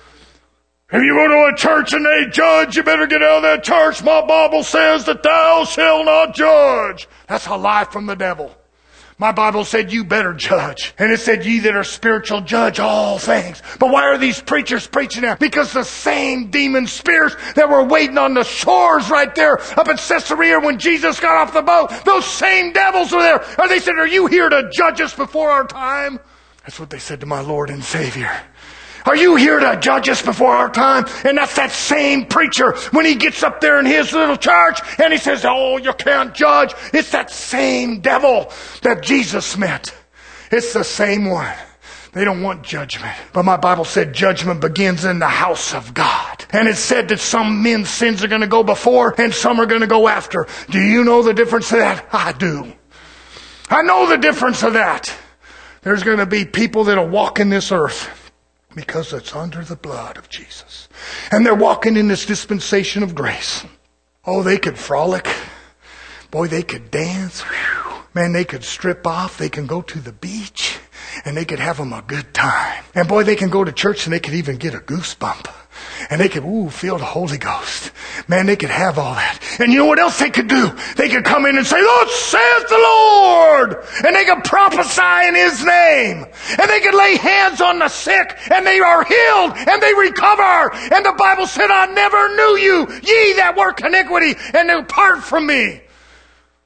If you go to a church and they judge, you better get out of that church. My Bible says that thou shalt not judge. That's a lie from the devil. My Bible said you better judge. And it said ye that are spiritual judge all things. But why are these preachers preaching that? Because the same demon spirits that were waiting on the shores right there up in Caesarea when Jesus got off the boat, those same devils were there. And they said, are you here to judge us before our time? That's what they said to my Lord and Savior. Are you here to judge us before our time? And that's that same preacher when he gets up there in his little church and he says, oh, you can't judge. It's that same devil that Jesus met. It's the same one. They don't want judgment. But my Bible said judgment begins in the house of God. And it said that some men's sins are going to go before and some are going to go after. Do you know the difference of that? I do. I know the difference of that. There's going to be people that'll walk in this earth because it's under the blood of Jesus. And they're walking in this dispensation of grace. Oh, they could frolic. Boy, they could dance. Whew. Man, they could strip off. They can go to the beach and they could have them a good time. And boy, they can go to church and they could even get a goosebump. And they could, ooh, feel the Holy Ghost. Man, they could have all that. And you know what else they could do? They could come in and say, thus saith the Lord. And they could prophesy in His name. And they could lay hands on the sick. And they are healed. And they recover. And the Bible said, I never knew you, ye that work iniquity, and depart from me.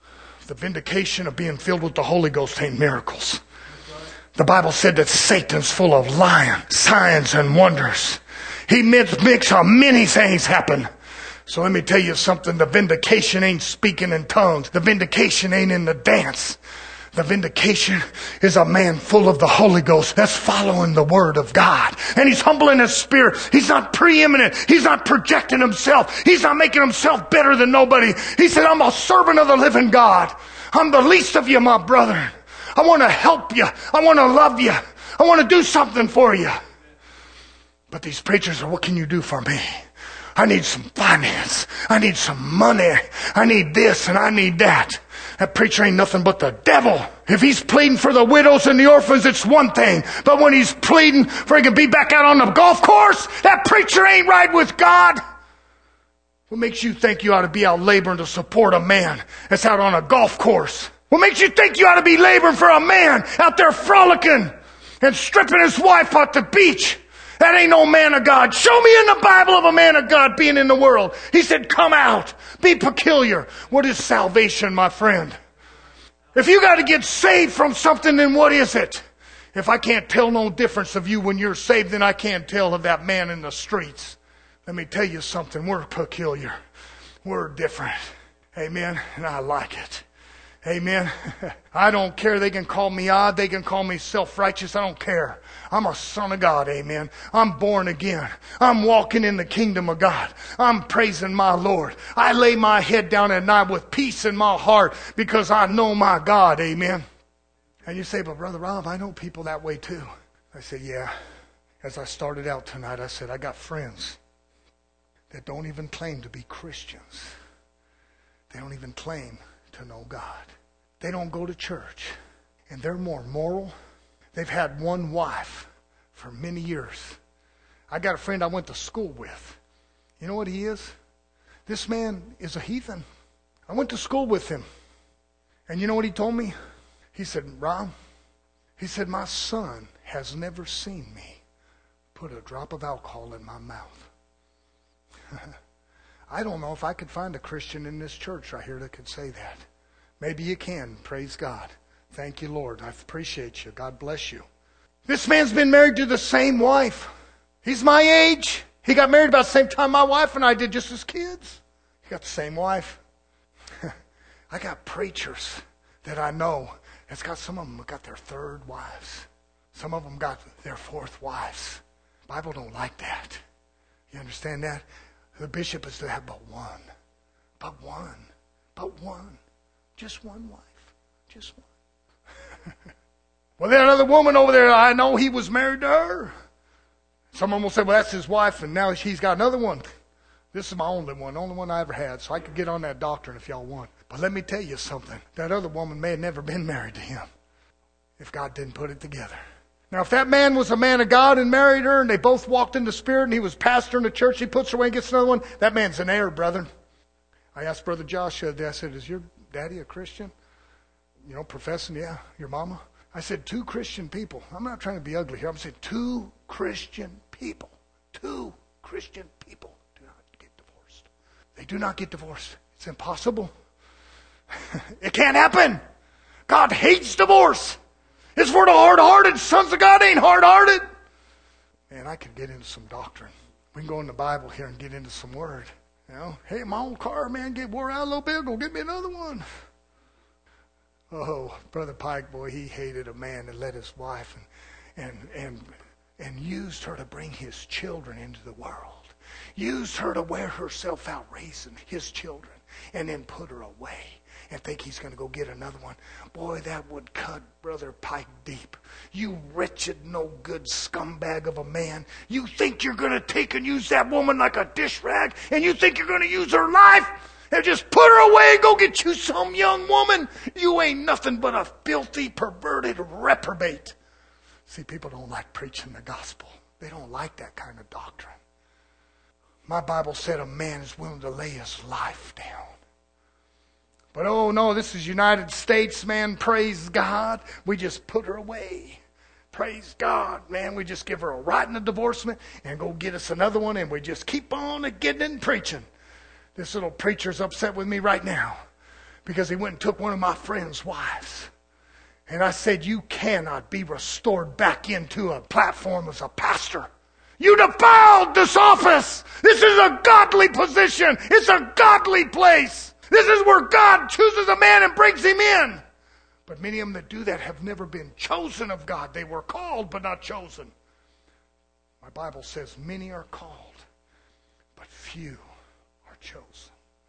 The vindication of being filled with the Holy Ghost ain't miracles. The Bible said that Satan's full of lying, signs and wonders. He makes many things happen. So let me tell you something. The vindication ain't speaking in tongues. The vindication ain't in the dance. The vindication is a man full of the Holy Ghost that's following the Word of God. And he's humble in his spirit. He's not preeminent. He's not projecting himself. He's not making himself better than nobody. He said, I'm a servant of the living God. I'm the least of you, my brother. I want to help you. I want to love you. I want to do something for you. But these preachers are, what can you do for me? I need some finance. I need some money. I need this and I need that. That preacher ain't nothing but the devil. If he's pleading for the widows and the orphans, it's one thing. But when he's pleading for he can be back out on the golf course, that preacher ain't right with God. What makes you think you ought to be out laboring to support a man that's out on a golf course? What makes you think you ought to be laboring for a man out there frolicking and stripping his wife at the beach? That ain't no man of God. Show me in the Bible of a man of God being in the world. He said, come out. Be peculiar. What is salvation, my friend? If you got to get saved from something, then what is it? If I can't tell no difference of you when you're saved, then I can't tell of that man in the streets. Let me tell you something. We're peculiar. We're different. Amen. And I like it. Amen. I don't care. They can call me odd. They can call me self-righteous. I don't care. I'm a son of God. Amen. I'm born again. I'm walking in the kingdom of God. I'm praising my Lord. I lay my head down at night with peace in my heart because I know my God. Amen. And you say, but Brother Rob, I know people that way too. I said, yeah. As I started out tonight, I said, I got friends that don't even claim to be Christians. They don't even claim to know God. They don't go to church. And they're more moral. They've had one wife for many years. I got a friend I went to school with. You know what he is? This man is a heathen. I went to school with him. And you know what he told me? He said, Rob, he said, my son has never seen me put a drop of alcohol in my mouth. I don't know if I could find a Christian in this church right here that could say that. Maybe you can. Praise God. Thank you, Lord. I appreciate you. God bless you. This man's been married to the same wife. He's my age. He got married about the same time my wife and I did, just as kids. He got the same wife. I got preachers that I know. It's got some of them got their third wives. Some of them got their fourth wives. The Bible don't like that. You understand that? The bishop is to have but one. But one. But one. Just one wife. Just one. Well, that other woman over there, I know he was married to her. Someone will say, well, that's his wife, and now he's got another one. This is my only one, the only one I ever had, so I could get on that doctrine if y'all want. But let me tell you something. That other woman may have never been married to him if God didn't put it together. Now, if that man was a man of God and married her, and they both walked in the Spirit, and he was pastor in the church, he puts her away and gets another one, that man's an heir, brother. I asked Brother Josh the other day, I said, is your daddy a Christian? You know, professing, yeah, your mama? I said, two Christian people. I'm not trying to be ugly here. I'm saying two Christian people. Two Christian people do not get divorced. They do not get divorced. It's impossible. It can't happen. God hates divorce. It's for the hard-hearted. Sons of God ain't hard-hearted. Man, I could get into some doctrine. We can go in the Bible here and get into some word. You know, hey, my old car, man, get wore out a little bit. Go get me another one. Oh, Brother Pike, boy, he hated a man that let his wife and and and and used her to bring his children into the world. Used her to wear herself out raising his children and then put her away and think he's going to go get another one. Boy, that would cut Brother Pike deep. You wretched, no good scumbag of a man. You think you're going to take and use that woman like a dish rag, and you think you're going to use her life and just put her away and go get you some young woman. You ain't nothing but a filthy, perverted reprobate. See, people don't like preaching the gospel. They don't like that kind of doctrine. My Bible said a man is willing to lay his life down. But oh no, this is United States, man. Praise God. We just put her away. Praise God, man. We just give her a writing of divorcement and go get us another one, and we just keep on getting and preaching. This little preacher's upset with me right now because he went and took one of my friend's wives. And I said, you cannot be restored back into a platform as a pastor. You defiled this office. This is a godly position. It's a godly place. This is where God chooses a man and brings him in. But many of them that do that have never been chosen of God. They were called but not chosen. My Bible says many are called, but few are chosen.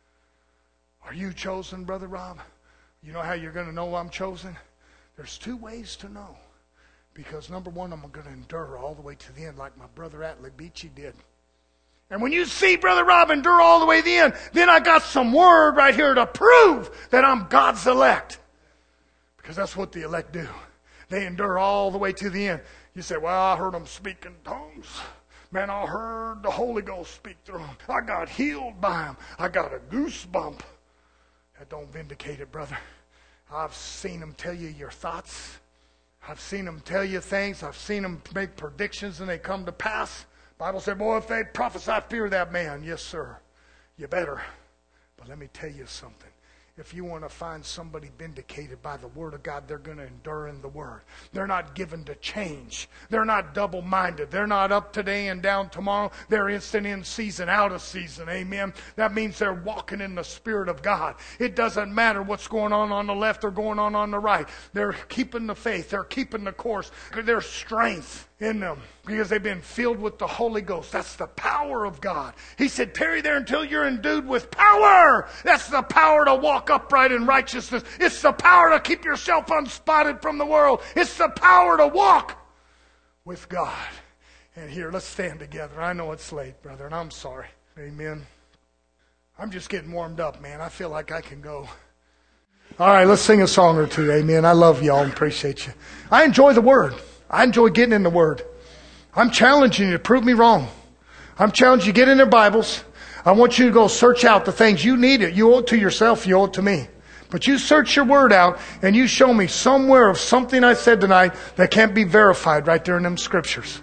Are you chosen, Brother Rob? You know how you're going to know I'm chosen? There's two ways to know. Because number one, I'm going to endure all the way to the end like my brother Atlee Beachy did. And when you see Brother Rob endure all the way to the end, then I got some word right here to prove that I'm God's elect. Because that's what the elect do. They endure all the way to the end. You say, well, I heard them speak in tongues. Man, I heard the Holy Ghost speak through them. I got healed by them. I got a goosebump. That don't vindicate it, brother. I've seen them tell you your thoughts. I've seen them tell you things. I've seen them make predictions and they come to pass. The Bible said, boy, if they prophesy, fear that man. Yes, sir. You better. But let me tell you something. If you want to find somebody vindicated by the Word of God, they're going to endure in the Word. They're not given to change. They're not double-minded. They're not up today and down tomorrow. They're instant in season, out of season. Amen. That means they're walking in the Spirit of God. It doesn't matter what's going on on the left or going on on the right. They're keeping the faith. They're keeping the course. There's strength in them because they've been filled with the Holy Ghost. That's the power of God. He said, tarry there until you're endued with power. That's the power to walk upright in righteousness. It's the power to keep yourself unspotted from the world. It's the power to walk with God. And here, let's stand together. I know it's late, brother, and I'm sorry. Amen. I'm just getting warmed up, man. I feel like I can go. All right, let's sing a song or two. Amen. I love y'all and appreciate you. I enjoy the Word. I enjoy getting in the Word. I'm challenging you to prove me wrong. I'm challenging you to get in their Bibles. I want you to go search out the things you need it. You owe it to yourself. You owe it to me. But you search your Word out and you show me somewhere of something I said tonight that can't be verified right there in them Scriptures.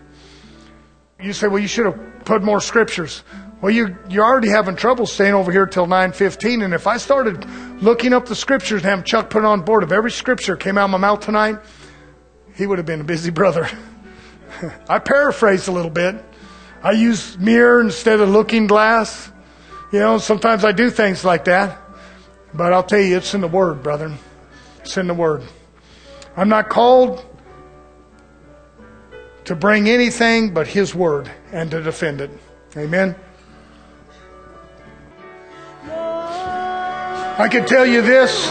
You say, well, you should have put more Scriptures. Well, you, you're already having trouble staying over here till nine fifteen. And if I started looking up the Scriptures and having Chuck put on board of every Scripture came out of my mouth tonight, he would have been a busy brother. I paraphrased a little bit. I use mirror instead of looking glass. You know, sometimes I do things like that. But I'll tell you, it's in the Word, brother. It's in the Word. I'm not called to bring anything but His Word and to defend it. Amen. I can tell you this,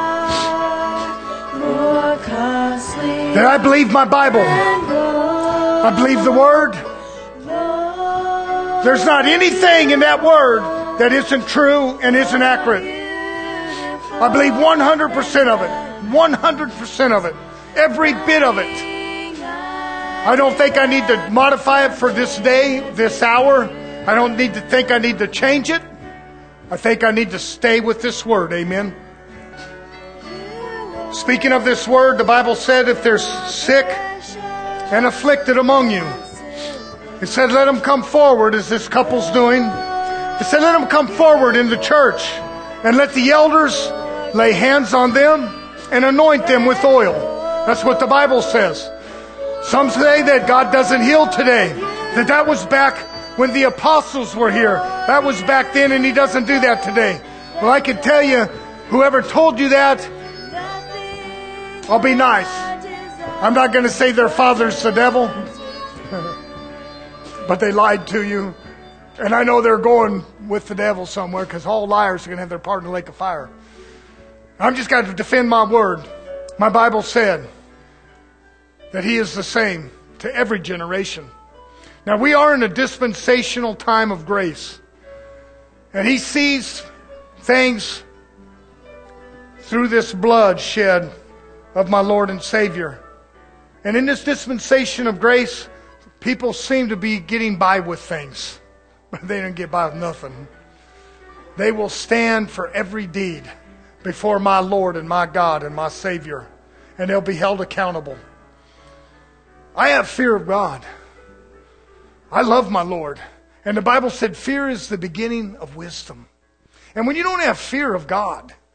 that I believe my Bible. I believe the Word. There's not anything in that Word that isn't true and isn't accurate. I believe one hundred percent of it. one hundred percent of it. Every bit of it. I don't think I need to modify it for this day, this hour. I don't need to think I need to change it. I think I need to stay with this Word. Amen. Speaking of this Word, the Bible said if there's sick and afflicted among you, it said let them come forward as this couple's doing. It said let them come forward in the church and let the elders lay hands on them and anoint them with oil. That's what the Bible says. Some say that God doesn't heal today. That that was back when the apostles were here. That was back then and He doesn't do that today. Well, I can tell you, whoever told you that, I'll be nice. I'm not going to say their father's the devil. But they lied to you. And I know they're going with the devil somewhere because all liars are going to have their part in the lake of fire. I'm just got to defend my Word. My Bible said that He is the same to every generation. Now we are in a dispensational time of grace. And He sees things through this blood shed of my Lord and Savior. And in this dispensation of grace, people seem to be getting by with things. But they don't get by with nothing. They will stand for every deed before my Lord and my God and my Savior. And they'll be held accountable. I have fear of God. I love my Lord. And the Bible said fear is the beginning of wisdom. And when you don't have fear of God,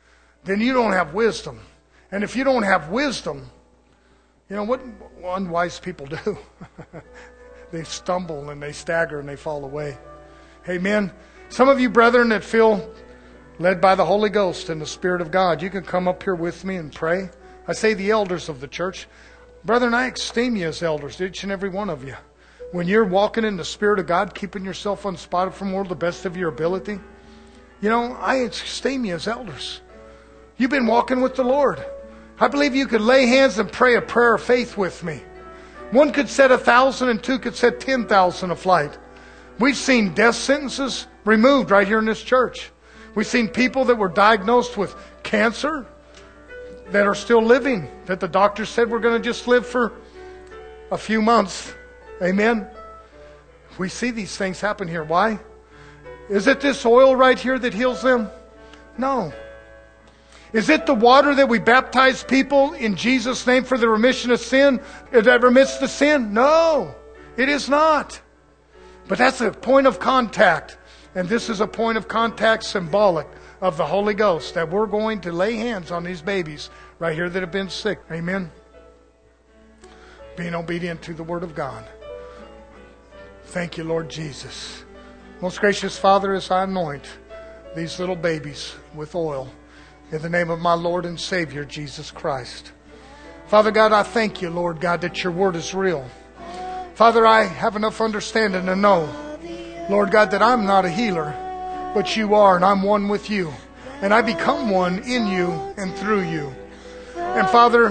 then you don't have wisdom. And if you don't have wisdom, you know what unwise people do? They stumble and they stagger and they fall away. Amen. Some of you brethren that feel led by the Holy Ghost and the Spirit of God, you can come up here with me and pray. I say the elders of the church. Brethren, I esteem you as elders, each and every one of you. When you're walking in the Spirit of God, keeping yourself unspotted from the world, the best of your ability, you know, I esteem you as elders. You've been walking with the Lord. I believe you could lay hands and pray a prayer of faith with me. One could set a thousand and two could set ten thousand aflight. We've seen death sentences removed right here in this church. We've seen people that were diagnosed with cancer that are still living, that the doctor said we're going to just live for a few months. Amen. We see these things happen here. Why? Is it this oil right here that heals them? No. Is it the water that we baptize people in Jesus' name for the remission of sin that remits the sin? No, it is not. But that's a point of contact. And this is a point of contact symbolic of the Holy Ghost, that we're going to lay hands on these babies right here that have been sick. Amen. Being obedient to the Word of God. Thank you, Lord Jesus. Most gracious Father, as I anoint these little babies with oil, in the name of my Lord and Savior, Jesus Christ. Father God, I thank you, Lord God, that your Word is real. Father, I have enough understanding to know, Lord God, that I'm not a healer, but you are, and I'm one with you. And I become one in you and through you. And Father,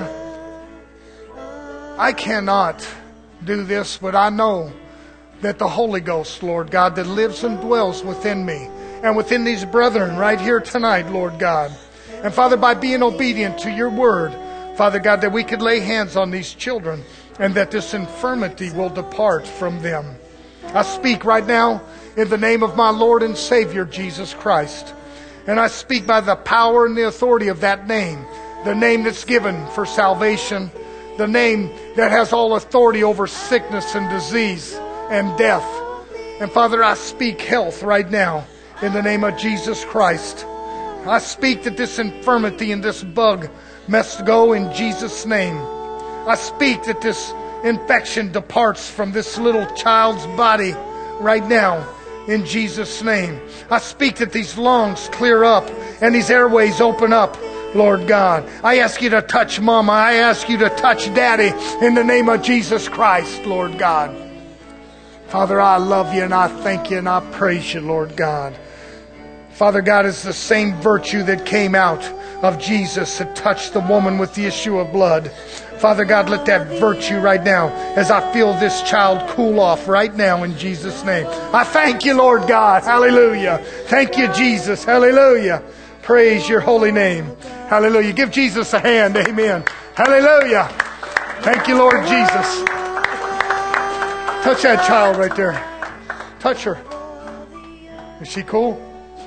I cannot do this, but I know that the Holy Ghost, Lord God, that lives and dwells within me and within these brethren right here tonight, Lord God. And Father, by being obedient to your word, Father God, that we could lay hands on these children and that this infirmity will depart from them. I speak right now in the name of my Lord and Savior, Jesus Christ. And I speak by the power and the authority of that name, the name that's given for salvation, the name that has all authority over sickness and disease and death. And Father, I speak health right now in the name of Jesus Christ. I speak that this infirmity and this bug must go in Jesus' name. I speak that this infection departs from this little child's body right now in Jesus' name. I speak that these lungs clear up and these airways open up, Lord God. I ask you to touch Mama. I ask you to touch Daddy in the name of Jesus Christ, Lord God. Father, I love you and I thank you and I praise you, Lord God. Father God, it's the same virtue that came out of Jesus that touched the woman with the issue of blood. Father God, let that virtue right now, as I feel this child cool off right now in Jesus' name. I thank you, Lord God. Hallelujah. Thank you, Jesus. Hallelujah. Praise your holy name. Hallelujah. Give Jesus a hand. Amen. Hallelujah. Thank you, Lord Jesus. Touch that child right there. Touch her. Is she cool?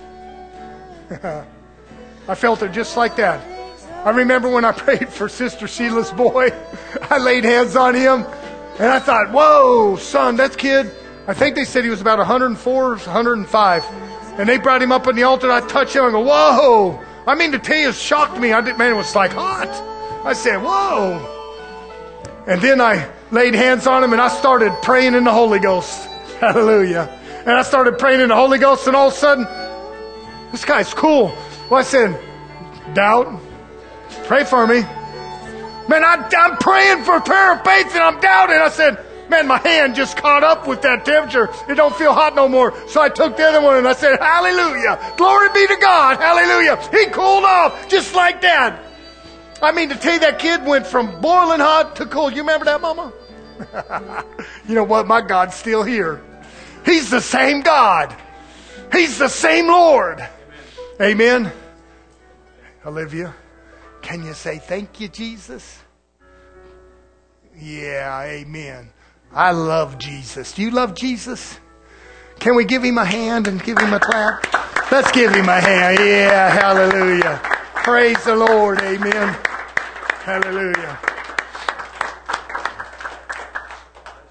I felt it just like that. I remember when I prayed for Sister Sheila's boy, I laid hands on him, and I thought, whoa, son, that kid, I think they said he was about one hundred four or one hundred five. And they brought him up on the altar, and I touched him, and I go, whoa. I mean, to tell you, it shocked me. I didn't, man, it was like hot. I said, whoa. And then I laid hands on him, and I started praying in the Holy Ghost. Hallelujah. And I started praying in the Holy Ghost, and all of a sudden, this guy's cool. Well, I said, doubt. Pray for me. Man, I, I'm praying for a prayer of faith and I'm doubting. I said, man, my hand just caught up with that temperature. It don't feel hot no more. So I took the other one and I said, hallelujah. Glory be to God. Hallelujah. He cooled off just like that. I mean, to tell you, that kid went from boiling hot to cold. You remember that, Mama? You know what? My God's still here. He's the same God. He's the same Lord. Amen. Olivia, can you say thank you, Jesus? Yeah, amen. I love Jesus. Do you love Jesus? Can we give him a hand and give him a clap? Let's give him a hand. Yeah, hallelujah. Praise the Lord. Amen. Hallelujah.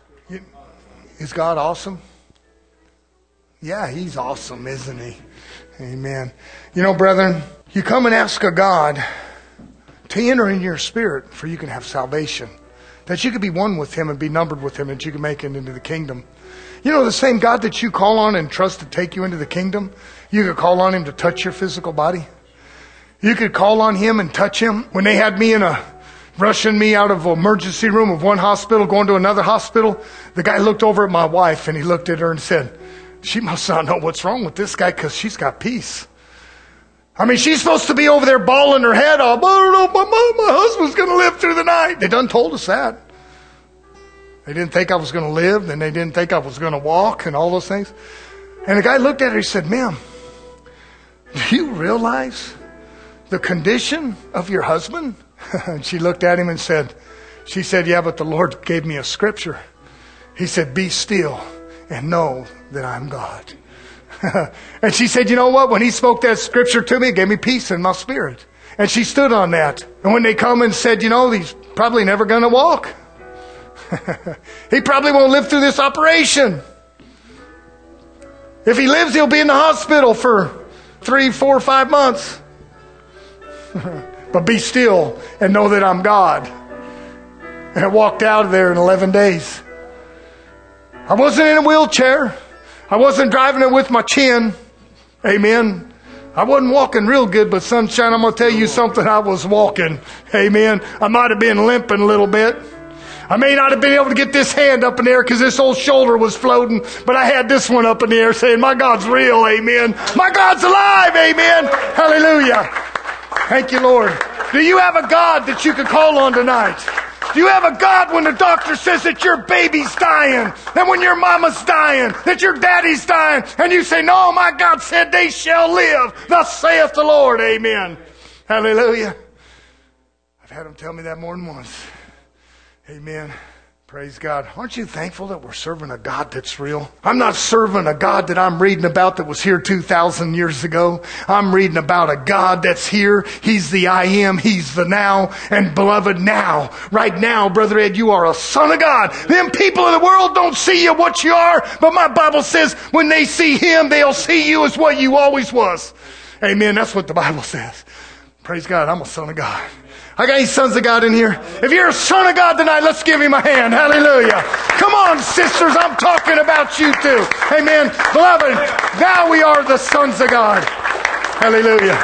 Is God awesome? Yeah, he's awesome, isn't he? Amen. You know, brethren, you come and ask a God to enter in your spirit for you can have salvation. That you could be one with Him and be numbered with Him, that you can make it into the kingdom. You know, the same God that you call on and trust to take you into the kingdom, you could call on Him to touch your physical body. You could call on Him and touch Him. When they had me in a, rushing me out of an emergency room of one hospital, going to another hospital, the guy looked over at my wife and he looked at her and said, she must not know what's wrong with this guy because she's got peace. I mean, she's supposed to be over there bawling her head off. I don't know, my mom, my husband's going to live through the night. They done told us that. They didn't think I was going to live, and they didn't think I was going to walk and all those things. And the guy looked at her and he said, ma'am, do you realize the condition of your husband? And she looked at him and said, she said, yeah, but the Lord gave me a scripture. He said, be still and know that I'm God. And she said, you know what? When he spoke that scripture to me, it gave me peace in my spirit. And she stood on that. And when they come and said, you know, he's probably never going to walk. He probably won't live through this operation. If he lives, he'll be in the hospital for three, four, five months. But be still and know that I'm God. And I walked out of there in eleven days. I wasn't in a wheelchair. I wasn't driving it with my chin. Amen. I wasn't walking real good, but sunshine, I'm going to tell you something. I was walking. Amen. I might have been limping a little bit. I may not have been able to get this hand up in the air because this old shoulder was floating, but I had this one up in the air saying, my God's real, amen. My God's alive, amen. Hallelujah. Thank you, Lord. Do you have a God that you could call on tonight? Do you have a God when the doctor says that your baby's dying, and when your mama's dying, that your daddy's dying, and you say, no, my God said they shall live. Thus saith the Lord, amen. Hallelujah. I've had them tell me that more than once. Amen. Praise God. Aren't you thankful that we're serving a God that's real? I'm not serving a God that I'm reading about that was here two thousand years ago. I'm reading about a God that's here. He's the I am. He's the now. And beloved, now, right now, Brother Ed, you are a son of God. Them people of the world don't see you what you are, but my Bible says when they see Him, they'll see you as what you always was. Amen. That's what the Bible says. Praise God. I'm a son of God. I got any sons of God in here? If you're a son of God tonight, let's give Him a hand. Hallelujah. Come on, sisters. I'm talking about you too. Amen. Beloved, now we are the sons of God. Hallelujah.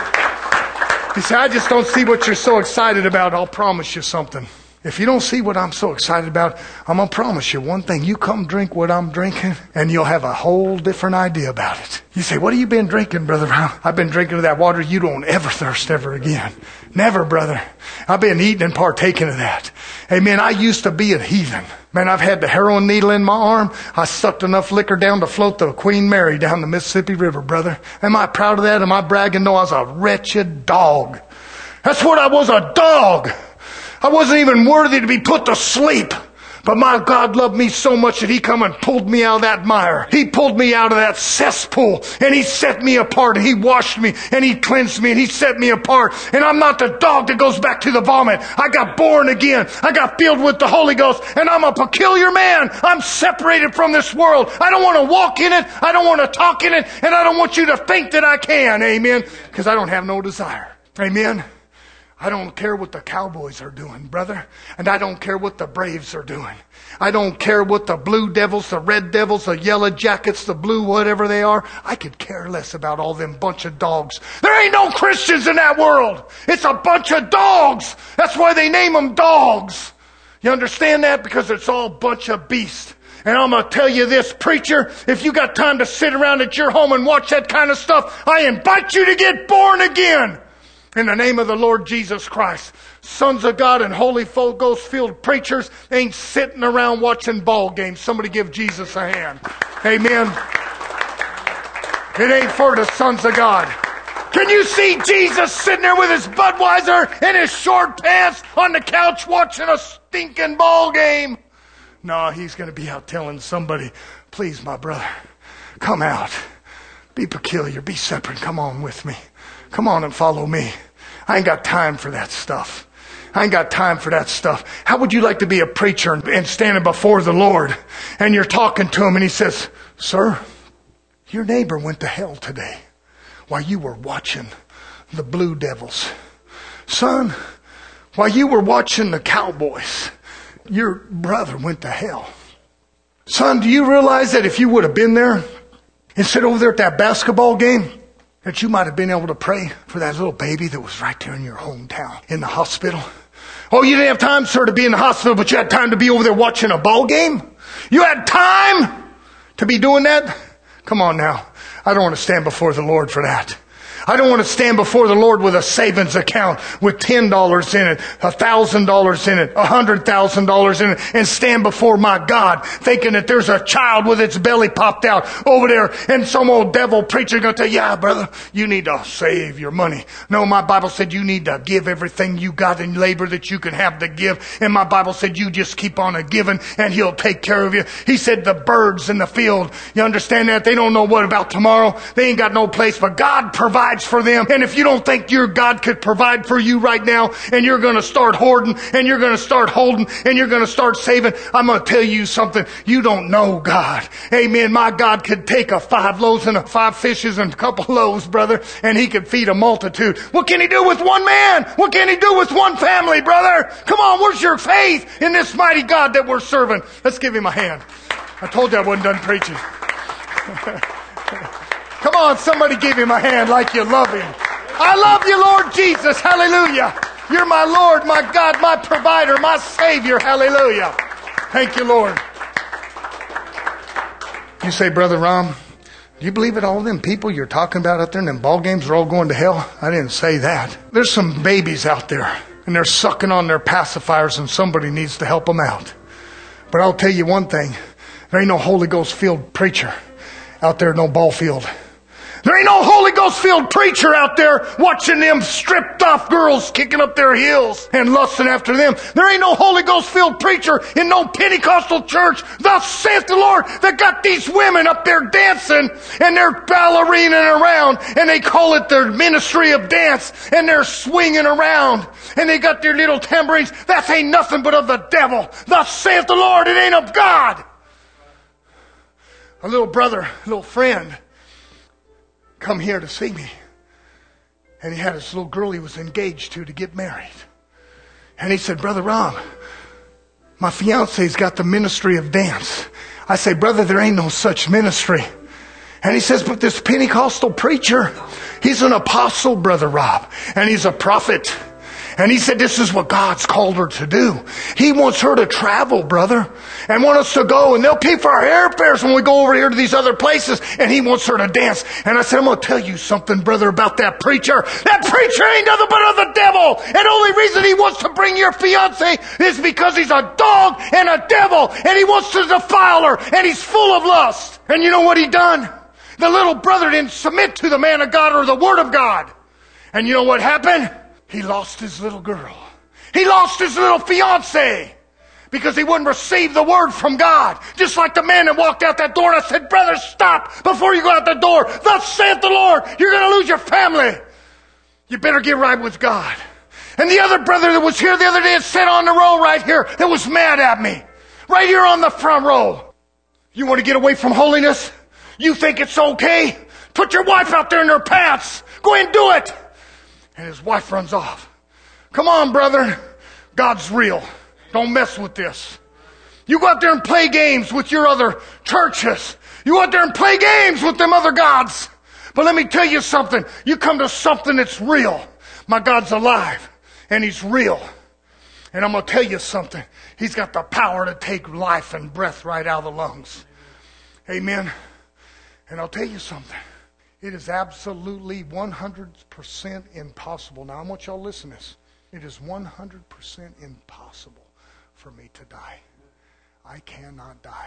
You say, I just don't see what you're so excited about. I'll promise you something. If you don't see what I'm so excited about, I'm going to promise you one thing. You come drink what I'm drinking, and you'll have a whole different idea about it. You say, what have you been drinking, Brother Brown? I've been drinking of that water. You don't ever thirst ever again. Never, brother. I've been eating and partaking of that. Amen. I used to be a heathen. Man, I've had the heroin needle in my arm. I sucked enough liquor down to float the Queen Mary down the Mississippi River, brother. Am I proud of that? Am I bragging? No, I was a wretched dog. That's what I was, a dog. I wasn't even worthy to be put to sleep. But my God loved me so much that He come and pulled me out of that mire. He pulled me out of that cesspool, and He set me apart, and He washed me, and He cleansed me, and He set me apart. And I'm not the dog that goes back to the vomit. I got born again. I got filled with the Holy Ghost, and I'm a peculiar man. I'm separated from this world. I don't want to walk in it. I don't want to talk in it, and I don't want you to think that I can. Amen. Because I don't have no desire. Amen. I don't care what the Cowboys are doing, brother. And I don't care what the Braves are doing. I don't care what the Blue Devils, the Red Devils, the Yellow Jackets, the Blue whatever they are. I could care less about all them bunch of dogs. There ain't no Christians in that world. It's a bunch of dogs. That's why they name them dogs. You understand that? Because it's all a bunch of beasts. And I'm going to tell you this, preacher, if you got time to sit around at your home and watch that kind of stuff, I invite you to get born again. In the name of the Lord Jesus Christ. Sons of God and Holy Ghost filled preachers ain't sitting around watching ball games. Somebody give Jesus a hand. Amen. It ain't for the sons of God. Can you see Jesus sitting there with his Budweiser and his short pants on the couch watching a stinking ball game? No, He's going to be out telling somebody, please, my brother, come out. Be peculiar. Be separate. Come on with me. Come on and follow me. I ain't got time for that stuff. I ain't got time for that stuff. How would you like to be a preacher and standing before the Lord and you're talking to Him and He says, sir, your neighbor went to hell today. while you were watching the Blue Devils. Son, while you were watching the Cowboys, your brother went to hell. Son, do you realize that if you would have been there and sit over there at that basketball game, that you might have been able to pray for that little baby that was right there in your hometown, in the hospital? Oh, you didn't have time, sir, to be in the hospital, but you had time to be over there watching a ball game? You had time to be doing that? Come on now. I don't want to stand before the Lord for that. I don't want to stand before the Lord with a savings account with ten dollars in it, one thousand dollars in it, one hundred thousand dollars in it, and stand before my God thinking that there's a child with its belly popped out over there and some old devil preacher going to tell you, yeah, brother, you need to save your money. No, my Bible said you need to give everything you got in labor that you can have to give. And my Bible said you just keep on a giving and He'll take care of you. He said the birds in the field, you understand that? They don't know what about tomorrow. They ain't got no place, but God provides for them. And if you don't think your God could provide for you right now, and you're going to start hoarding, and you're going to start holding, and you're going to start saving, I'm going to tell you something. You don't know God. Amen. My God could take a five loaves and a five fishes and a couple loaves, brother, and He could feed a multitude. What can He do with one man? What can He do with one family, brother? Come on, where's your faith in this mighty God that we're serving? Let's give Him a hand. I told you I wasn't done preaching. Come on, somebody give Him a hand like you love Him. I love you, Lord Jesus. Hallelujah. You're my Lord, my God, my provider, my Savior. Hallelujah. Thank you, Lord. You say, Brother Rom, do you believe that all them people you're talking about out there in them ball games are all going to hell? I didn't say that. There's some babies out there, and they're sucking on their pacifiers, and somebody needs to help them out. But I'll tell you one thing. There ain't no Holy Ghost filled preacher out there, no ball field. There ain't no Holy Ghost filled preacher out there watching them stripped off girls kicking up their heels and lusting after them. There ain't no Holy Ghost filled preacher in no Pentecostal church, thus saith the Lord, that got these women up there dancing and they're ballerinaing around and they call it their ministry of dance and they're swinging around and they got their little tambourines. That ain't nothing but of the devil. Thus saith the Lord, it ain't of God. A little brother, a little friend, come here to see me. And he had this little girl he was engaged to to get married. And he said, Brother Rom, my fiance's got the ministry of dance. I say, brother, there ain't no such ministry. And he says, but this Pentecostal preacher, he's an apostle, Brother Rob, and he's a prophet. And he said, this is what God's called her to do. He wants her to travel, brother, and want us to go. And they'll pay for our airfares when we go over here to these other places. And he wants her to dance. And I said, I'm going to tell you something, brother, about that preacher. That preacher ain't nothing but of the devil. And the only reason he wants to bring your fiance is because he's a dog and a devil. And he wants to defile her. And he's full of lust. And you know what he done? The little brother didn't submit to the man of God or the word of God. And you know what happened? He lost his little girl. He lost his little fiance because he wouldn't receive the word from God. Just like the man that walked out that door and I said, brother, stop before you go out the door. Thus saith the Lord, you're going to lose your family. You better get right with God. And the other brother that was here the other day sat on the row right here that was mad at me. Right here on the front row. You want to get away from holiness? You think it's okay? Put your wife out there in her pants. Go ahead and do it. And his wife runs off. Come on, brother. God's real. Don't mess with this. You go out there and play games with your other churches. You go out there and play games with them other gods. But let me tell you something. You come to something that's real. My God's alive. And He's real. And I'm going to tell you something. He's got the power to take life and breath right out of the lungs. Amen. And I'll tell you something. It is absolutely one hundred percent impossible. Now, I want y'all to listen to this. It is one hundred percent impossible for me to die. I cannot die.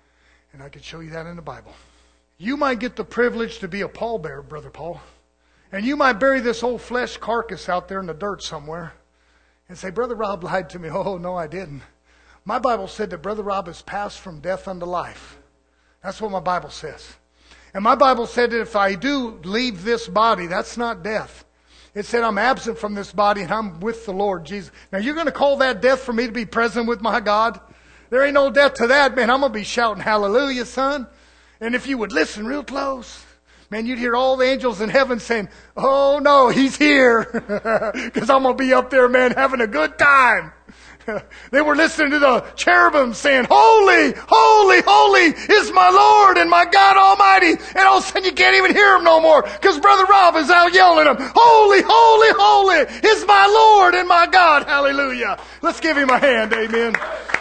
And I can show you that in the Bible. You might get the privilege to be a pallbearer, Brother Paul. And you might bury this old flesh carcass out there in the dirt somewhere. And say, Brother Rob lied to me. Oh, no, I didn't. My Bible said that Brother Rob has passed from death unto life. That's what my Bible says. And my Bible said that if I do leave this body, that's not death. It said I'm absent from this body and I'm with the Lord Jesus. Now you're going to call that death for me to be present with my God? There ain't no death to that, man. I'm going to be shouting hallelujah, son. And if you would listen real close, Man, you'd hear all the angels in heaven saying, oh no, he's here. Because I'm going to be up there, man, having a good time. They were listening to the cherubim saying, holy, holy, holy is my Lord and my God Almighty. And all of a sudden you can't even hear him no more because Brother Rob is out yelling at him, holy, holy, holy is my Lord and my God. Hallelujah. Let's give him a hand. Amen.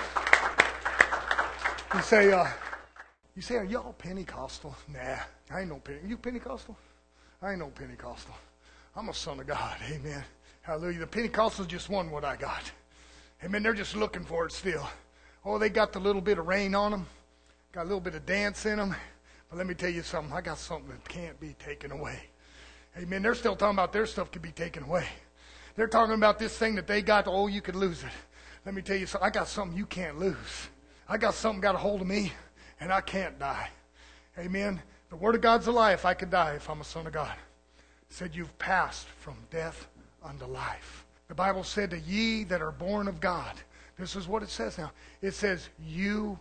You say, uh, you say, are y'all Pentecostal? Nah, I ain't no Pentecostal. You Pentecostal? I ain't no Pentecostal. I'm a son of God. Amen. Hallelujah. The Pentecostals just won what I got. Amen. They're just looking for it still. Oh, they got the little bit of rain on them. Got a little bit of dance in them. But let me tell you something. I got something that can't be taken away. Amen. They're still talking about their stuff could be taken away. They're talking about this thing that they got. Oh, you could lose it. Let me tell you something. I got something you can't lose. I got something got a hold of me, and I can't die. Amen. The Word of God's a lie. If I could die, if I'm a son of God. It said you've passed from death unto life. The Bible said to ye that are born of God. This is what it says now. It says you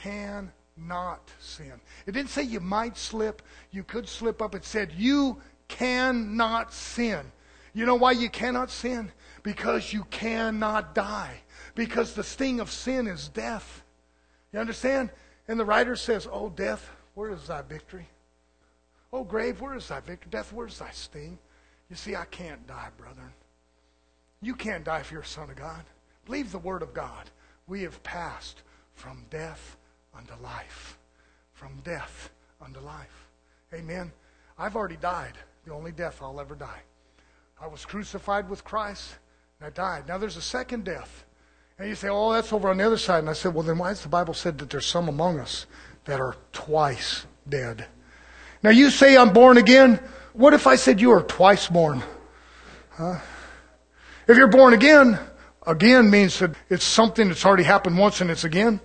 cannot sin. It didn't say you might slip. You could slip up. It said you cannot sin. You know why you cannot sin? Because you cannot die. Because the sting of sin is death. You understand? And the writer says, oh, death, where is thy victory? Oh, grave, where is thy victory? Death, where is thy sting? You see, I can't die, brethren. You can't die if you're a son of God. Believe the Word of God. We have passed from death unto life. From death unto life. Amen. I've already died. The only death I'll ever die. I was crucified with Christ, and I died. Now there's a second death. And you say, oh, that's over on the other side. And I said, well, then why has the Bible said that there's some among us that are twice dead? Now you say I'm born again. What if I said you are twice born? Huh? If you're born again, again means that it's something that's already happened once and it's again.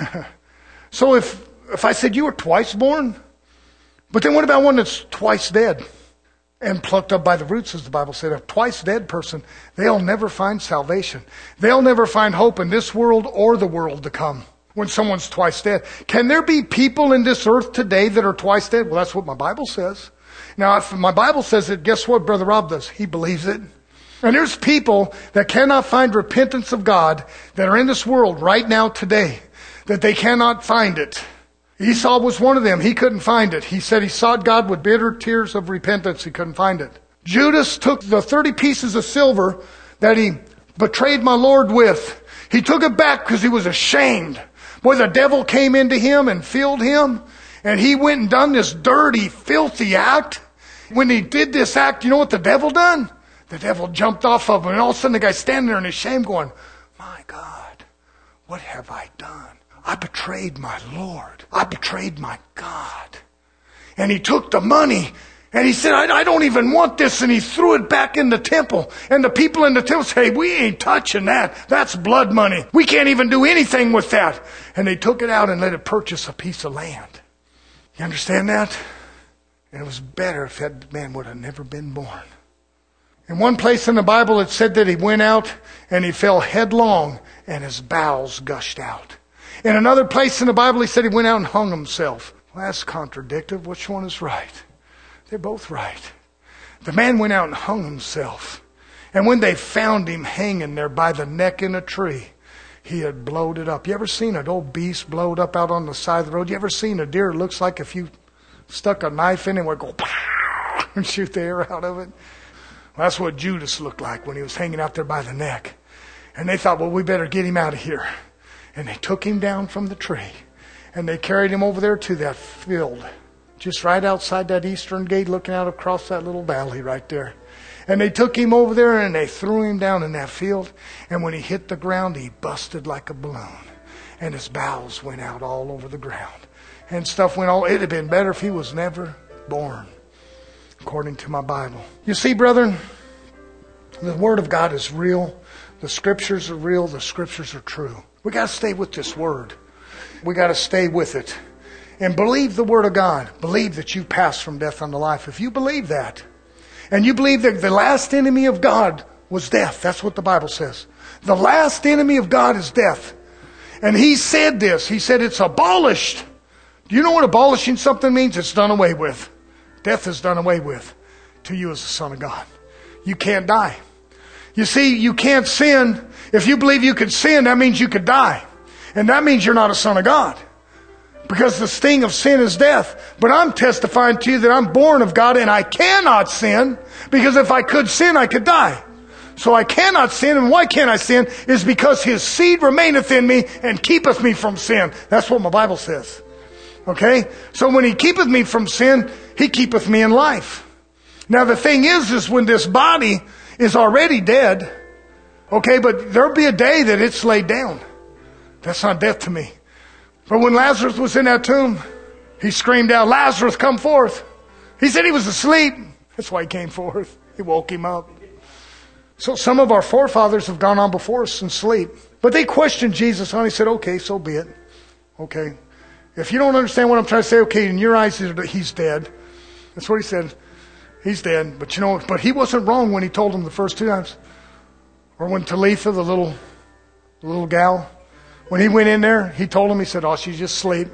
So if if I said you were twice born, but then what about one that's twice dead and plucked up by the roots, as the Bible said? A twice dead person, they'll never find salvation. They'll never find hope in this world or the world to come when someone's twice dead. Can there be people in this earth today that are twice dead? Well, that's what my Bible says. Now, if my Bible says it, guess what Brother Rob does? He believes it. And there's people that cannot find repentance of God that are in this world right now today, that they cannot find it. Esau was one of them. He couldn't find it. He said he sought God with bitter tears of repentance. He couldn't find it. Judas took the thirty pieces of silver that he betrayed my Lord with. He took it back because he was ashamed. Boy, the devil came into him and filled him. And he went and done this dirty, filthy act. When he did this act, you know what the devil done? The devil jumped off of him, and all of a sudden the guy's standing there in his shame going, my God, what have I done? I betrayed my Lord. I betrayed my God. And he took the money, and he said, I, I don't even want this, and he threw it back in the temple. And the people in the temple said, hey, we ain't touching that. That's blood money. We can't even do anything with that. And they took it out and let it purchase a piece of land. You understand that? And it was better if that man would have never been born. In one place in the Bible, it said that he went out and he fell headlong and his bowels gushed out. In another place in the Bible, he said he went out and hung himself. Well, that's contradictory. Which one is right? They're both right. The man went out and hung himself. And when they found him hanging there by the neck in a tree, he had blowed it up. You ever seen an old beast blowed up out on the side of the road? You ever seen a deer? It looks like if you stuck a knife in it, it would go and shoot the air out of it. Well, that's what Judas looked like when he was hanging out there by the neck. And they thought, well, we better get him out of here. And they took him down from the tree. And they carried him over there to that field. Just right outside that eastern gate, looking out across that little valley right there. And they took him over there and they threw him down in that field. And when he hit the ground, he busted like a balloon. And his bowels went out all over the ground. And stuff went all... It'd have been better if he was never born, according to my Bible. You see, brethren, the Word of God is real. The Scriptures are real. The Scriptures are true. We got to stay with this Word. We got to stay with it. And believe the Word of God. Believe that you passed from death unto life. If you believe that, and you believe that the last enemy of God was death. That's what the Bible says. The last enemy of God is death. And He said this. He said it's abolished. Do you know what abolishing something means? It's done away with. Death is done away with to you as the Son of God. You can't die. You see, you can't sin. If you believe you could sin, that means you could die. And that means you're not a son of God. Because the sting of sin is death. But I'm testifying to you that I'm born of God and I cannot sin. Because if I could sin, I could die. So I cannot sin. And why can't I sin? Is because His seed remaineth in me and keepeth me from sin. That's what my Bible says. Okay? So when He keepeth me from sin, He keepeth me in life. Now the thing is, is when this body is already dead, okay, but there'll be a day that it's laid down. That's not death to me. But when Lazarus was in that tomb, he screamed out, Lazarus, come forth. He said he was asleep. That's why he came forth. He woke him up. So some of our forefathers have gone on before us in sleep. But they questioned Jesus and He said, okay, so be it. Okay. If you don't understand what I'm trying to say, okay, in your eyes, He's dead. That's what He said. He's dead. But you know, but He wasn't wrong when He told them the first two times. Or when Talitha, the little, the little gal, when he went in there, he told him, he said, oh, she's just asleep.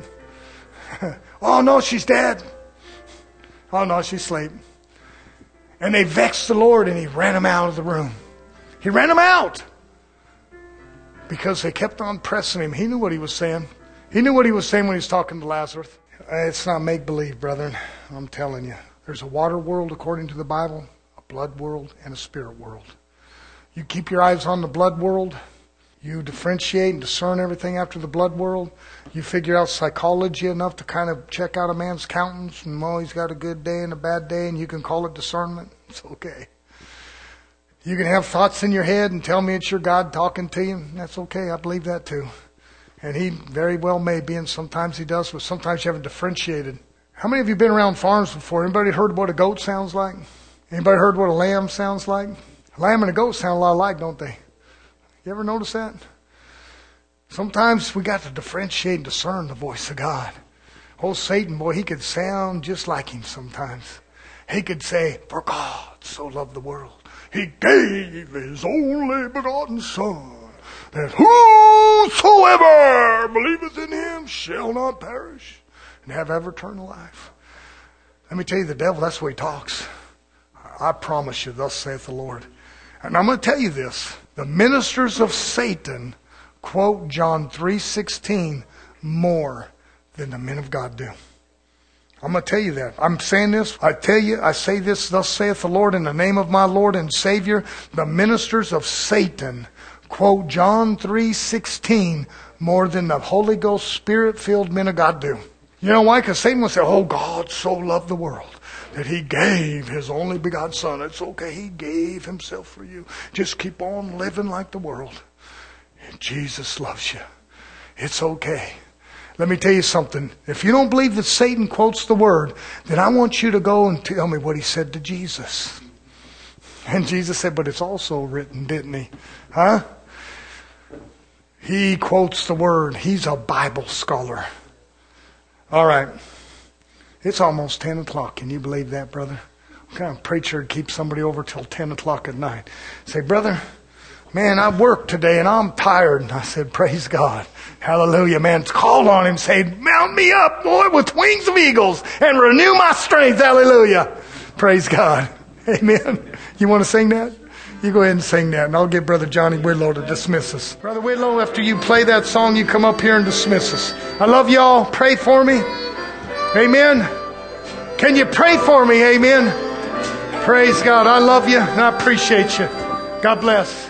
Oh, no, she's dead. Oh, no, she's asleep. And they vexed the Lord and He ran them out of the room. He ran them out. Because they kept on pressing Him. He knew what He was saying. He knew what He was saying when He was talking to Lazarus. It's not make-believe, brethren. I'm telling you. There's a water world according to the Bible, a blood world, and a spirit world. You keep your eyes on the blood world. You differentiate and discern everything after the blood world. You figure out psychology enough to kind of check out a man's countenance. And, well, he's got a good day and a bad day, and you can call it discernment. It's okay. You can have thoughts in your head and tell me it's your God talking to you. That's okay. I believe that too. And He very well may be, and sometimes He does, but sometimes you haven't differentiated. How many of you been around farms before? Anybody heard what a goat sounds like? Anybody heard what a lamb sounds like? A lamb and a goat sound a lot alike, don't they? You ever notice that? Sometimes we got to differentiate and discern the voice of God. Old Satan, boy, he could sound just like him sometimes. He could say, for God so loved the world, He gave His only begotten Son, that whosoever believeth in Him shall not perish and have eternal life. Let me tell you, the devil, that's the way he talks. I promise you, thus saith the Lord. And I'm going to tell you this. The ministers of Satan quote John three sixteen more than the men of God do. I'm going to tell you that. I'm saying this. I tell you, I say this, thus saith the Lord, in the name of my Lord and Savior. The ministers of Satan quote John three sixteen more than the Holy Ghost Spirit-filled men of God do. You know why? Because Satan will say, oh, God so loved the world that He gave His only begotten Son. It's okay. He gave Himself for you. Just keep on living like the world. And Jesus loves you. It's okay. Let me tell you something. If you don't believe that Satan quotes the Word, then I want you to go and tell me what he said to Jesus. And Jesus said, but it's also written, didn't He? Huh? He quotes the Word. He's a Bible scholar. All right. It's almost ten o'clock. Can you believe that, brother? What kind of preacher would keep somebody over till ten o'clock at night? Say, brother, man, I worked today and I'm tired. And I said, praise God. Hallelujah, man. Called on Him. Say, mount me up, boy, with wings of eagles and renew my strength. Hallelujah. Praise God. Amen. You want to sing that? You go ahead and sing that, and I'll get Brother Johnny Whitlow to dismiss us. Brother Whitlow, after you play that song, you come up here and dismiss us. I love y'all. Pray for me. Amen. Can you pray for me? Amen. Praise God. I love you, and I appreciate you. God bless.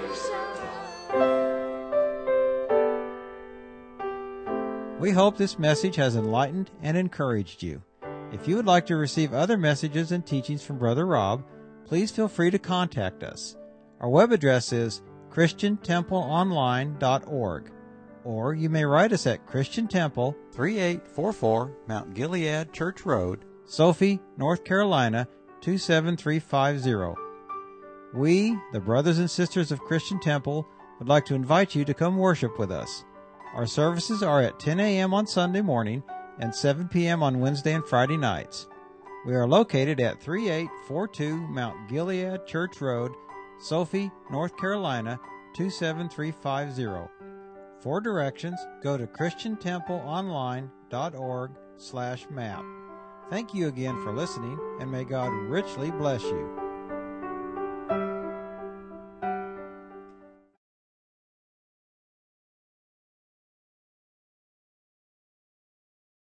We hope this message has enlightened and encouraged you. If you would like to receive other messages and teachings from Brother Rob, please feel free to contact us. Our web address is christian temple online dot org, or you may write us at Christian Temple, thirty-eight forty-four Mount Gilead Church Road, Sophie, North Carolina, two seven three five zero. We, the brothers and sisters of Christian Temple, would like to invite you to come worship with us. Our services are at ten a.m. on Sunday morning and seven p.m. on Wednesday and Friday nights. We are located at thirty-eight forty-two Mount Gilead Church Road, Sophie, North Carolina, two seven three five zero. For directions, go to christian temple online dot org slash map. Thank you again for listening, and may God richly bless you.